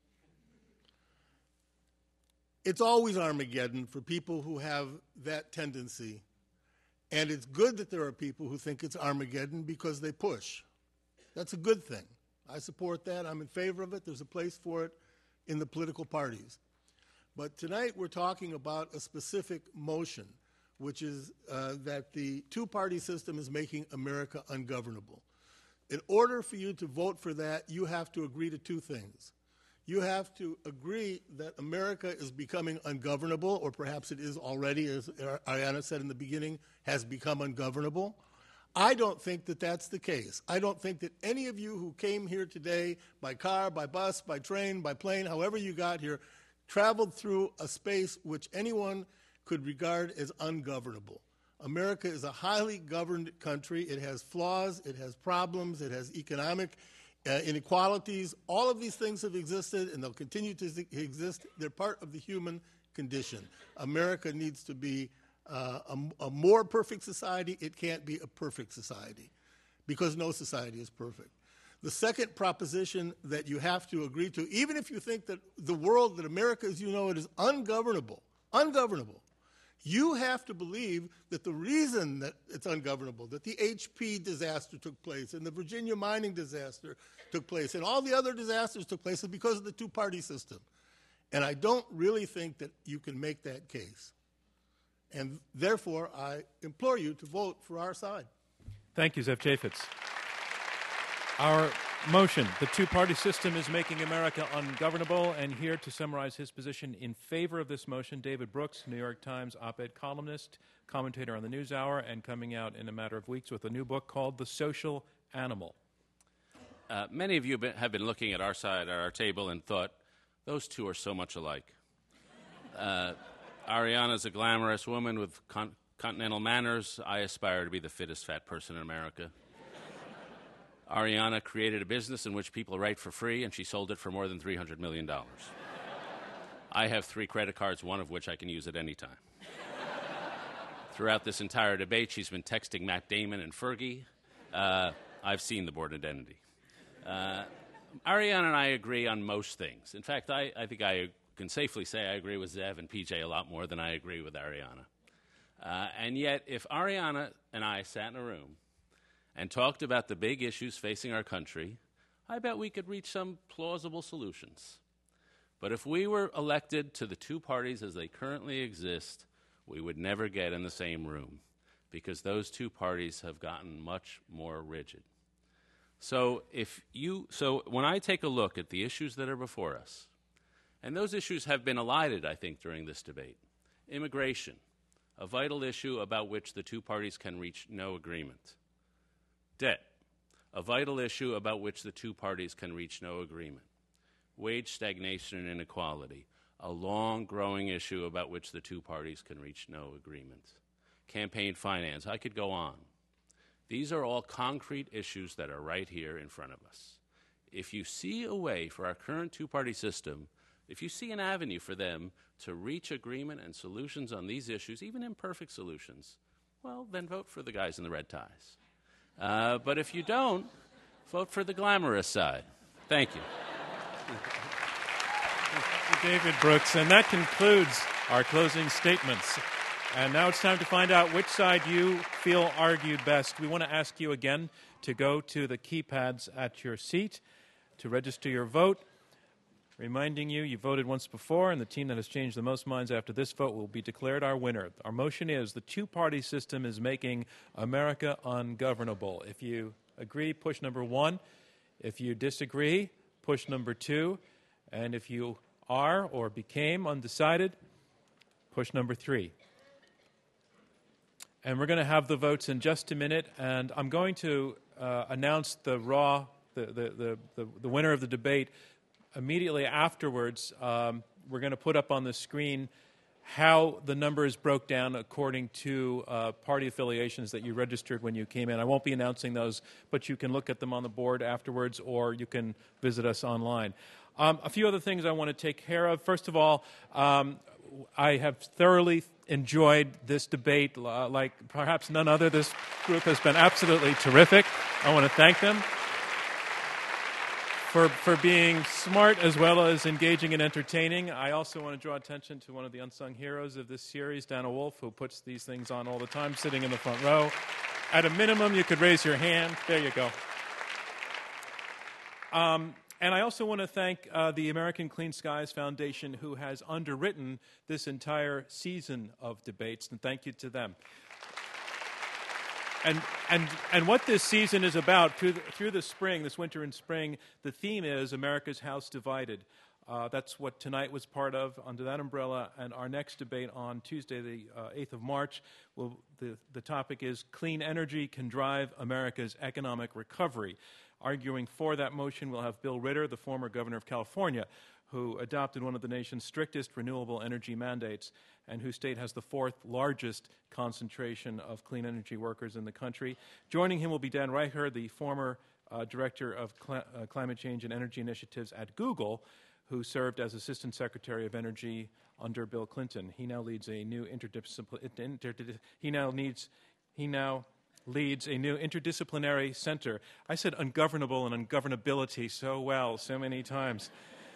It's always Armageddon for people who have that tendency. And it's good that there are people who think it's Armageddon because they push. That's a good thing. I support that. I'm in favor of it. There's a place for it in the political parties. But tonight we're talking about a specific motion, which is uh, that the two-party system is making America ungovernable. In order for you to vote for that, you have to agree to two things. You have to agree that America is becoming ungovernable, or perhaps it is already, as Arianna said in the beginning, has become ungovernable. I don't think that that's the case. I don't think that any of you who came here today by car, by bus, by train, by plane, however you got here, traveled through a space which anyone could regard as ungovernable. America is a highly governed country. It has flaws, it has problems, it has economic uh, inequalities. All of these things have existed and they'll continue to exist. They're part of the human condition. America needs to be uh, a, a more perfect society. It can't be a perfect society because no society is perfect. The second proposition that you have to agree to, even if you think that the world, that America as you know it, is ungovernable, ungovernable, you have to believe that the reason that it's ungovernable, that the H P disaster took place and the Virginia mining disaster took place and all the other disasters took place is because of the two-party system. And I don't really think that you can make that case. And therefore, I implore you to vote for our side. Thank you, Zev Chafetz. Our motion, the two-party system is making America ungovernable, and here to summarize his position in favor of this motion, David Brooks, New York Times op-ed columnist, commentator on the NewsHour, and coming out in a matter of weeks with a new book called The Social Animal. Uh, many of you have been looking at our side, at our table, and thought, those two are so much alike. Uh, Arianna's a glamorous woman with con- continental manners. I aspire to be the fittest fat person in America. Arianna created a business in which people write for free, and she sold it for more than three hundred million dollars. I have three credit cards, one of which I can use at any time. Throughout this entire debate, she's been texting Matt Damon and Fergie. Uh, I've seen the board identity. Uh, Arianna and I agree on most things. In fact, I, I think I can safely say I agree with Zev and P J a lot more than I agree with Arianna. Uh, and yet, if Arianna and I sat in a room and talked about the big issues facing our country, I bet we could reach some plausible solutions. But if we were elected to the two parties as they currently exist, we would never get in the same room because those two parties have gotten much more rigid. So if you, so when I take a look at the issues that are before us, and those issues have been elided, I think, during this debate, immigration, a vital issue about which the two parties can reach no agreement. Debt, a vital issue about which the two parties can reach no agreement. Wage stagnation and inequality, a long-growing issue about which the two parties can reach no agreement. Campaign finance, I could go on. These are all concrete issues that are right here in front of us. If you see a way for our current two-party system, if you see an avenue for them to reach agreement and solutions on these issues, even imperfect solutions, well, then vote for the guys in the red ties. Uh, but if you don't, vote for the glamorous side. Thank you. Thank you, David Brooks. And that concludes our closing statements. And now it's time to find out which side you feel argued best. We want to ask you again to go to the keypads at your seat to register your vote. Reminding you, you voted once before, and the team that has changed the most minds after this vote will be declared our winner. Our motion is the two-party system is making America ungovernable. If you agree, push number one. If you disagree, push number two. And if you are or became undecided, push number three. And we're going to have the votes in just a minute, and I'm going to uh, announce the raw, the, the, the, the, the winner of the debate immediately afterwards. Um, we're going to put up on the screen how the numbers broke down according to uh, party affiliations that you registered when you came in. I won't be announcing those, but you can look at them on the board afterwards, or you can visit us online. Um, a few other things I want to take care of. First of all, um, I have thoroughly enjoyed this debate uh, like perhaps none other. This group has been absolutely terrific. I want to thank them for, for being smart as well as engaging and entertaining. I also want to draw attention to one of the unsung heroes of this series, Dana Wolf, who puts these things on all the time, sitting in the front row. At a minimum, you could raise your hand. There you go. Um, And I also want to thank uh, the American Clean Skies Foundation, who has underwritten this entire season of debates, and thank you to them. And, and, and what this season is about, through the, through the spring, this winter and spring, the theme is America's House Divided. Uh, that's what tonight was part of, under that umbrella, and our next debate on Tuesday, the uh, eighth of March, will, the, the topic is Clean Energy Can Drive America's Economic Recovery. Arguing for that motion, we'll have Bill Ritter, the former governor of California, who adopted one of the nation's strictest renewable energy mandates and whose state has the fourth largest concentration of clean energy workers in the country. Joining him will be Dan Reicher, the former uh, director of Cl- uh, climate change and energy initiatives at Google, who served as Assistant Secretary of Energy under Bill Clinton. He now leads a new interdisciplinary. Interdis- he now needs. He now. leads a new interdisciplinary center. I said ungovernable and ungovernability so well, so many times,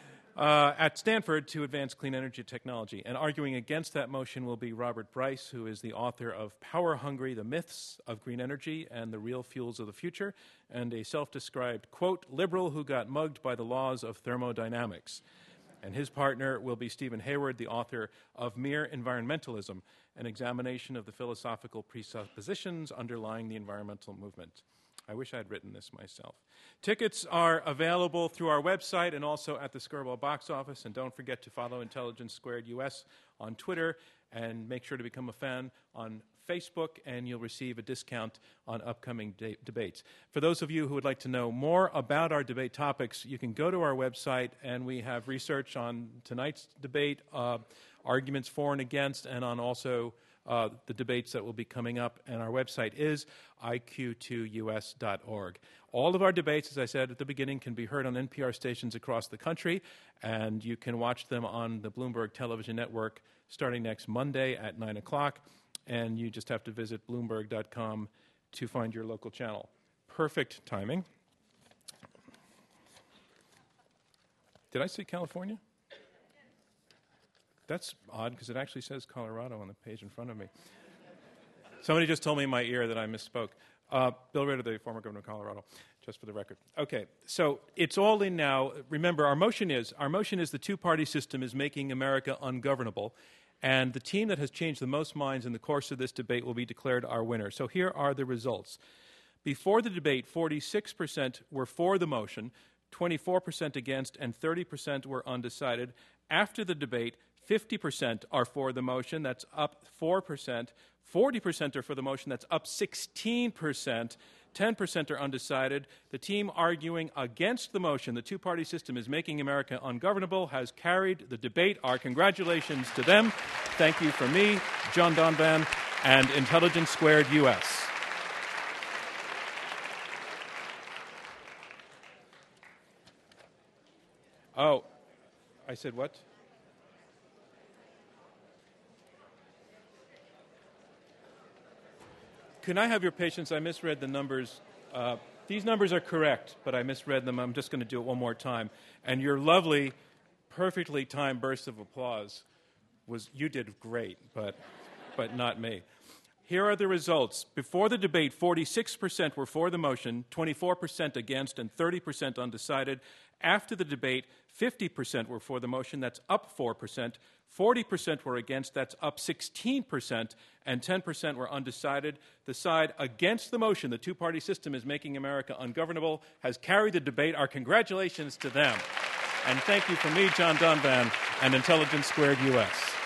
uh, at Stanford to advance clean energy technology. And arguing against that motion will be Robert Bryce, who is the author of Power Hungry, The Myths of Green Energy and the Real Fuels of the Future, and a self-described, quote, liberal who got mugged by the laws of thermodynamics. And his partner will be Stephen Hayward, the author of Mere Environmentalism, an examination of the philosophical presuppositions underlying the environmental movement. I wish I'd written this myself. Tickets are available through our website and also at the Skirball box office. And don't forget to follow Intelligence Squared U S on Twitter, and make sure to become a fan on Facebook, and you'll receive a discount on upcoming de- debates. For those of you who would like to know more about our debate topics, you can go to our website, and we have research on tonight's debate, uh, arguments for and against, and on also uh, the debates that will be coming up. And our website is I Q two U S dot org. All of our debates, as I said at the beginning, can be heard on N P R stations across the country, and you can watch them on the Bloomberg Television Network starting next Monday at nine o'clock. And you just have to visit Bloomberg dot com to find your local channel. Perfect timing. Did I say California? That's odd, because it actually says Colorado on the page in front of me. Somebody just told me in my ear that I misspoke. Uh, Bill Ritter, the former governor of Colorado, just for the record. Okay, so it's all in now. Remember, our motion is, our motion is the two-party system is making America ungovernable. And the team that has changed the most minds in the course of this debate will be declared our winner. So here are the results. Before the debate, forty-six percent were for the motion, twenty-four percent against, and thirty percent were undecided. After the debate, fifty percent are for the motion, that's up four percent. forty percent are for the motion, that's up sixteen percent. ten percent are undecided. The team arguing against the motion, the two-party system is making America ungovernable, has carried the debate. Our congratulations to them. Thank you from me, John Donvan, and Intelligence Squared U S. Oh, I said what? Can I have your patience? I misread the numbers. Uh, these numbers are correct, but I misread them. I'm just going to do it one more time. And your lovely, perfectly timed burst of applause was, you did great, but but not me. Here are the results. Before the debate, forty-six percent were for the motion, twenty-four percent against, and thirty percent undecided. After the debate, fifty percent were for the motion, that's up four percent. forty percent were against, that's up sixteen percent, and ten percent were undecided. The side against the motion, the two-party system is making America ungovernable, has carried the debate. Our congratulations to them. And thank you from me, John Donvan, and Intelligence Squared U S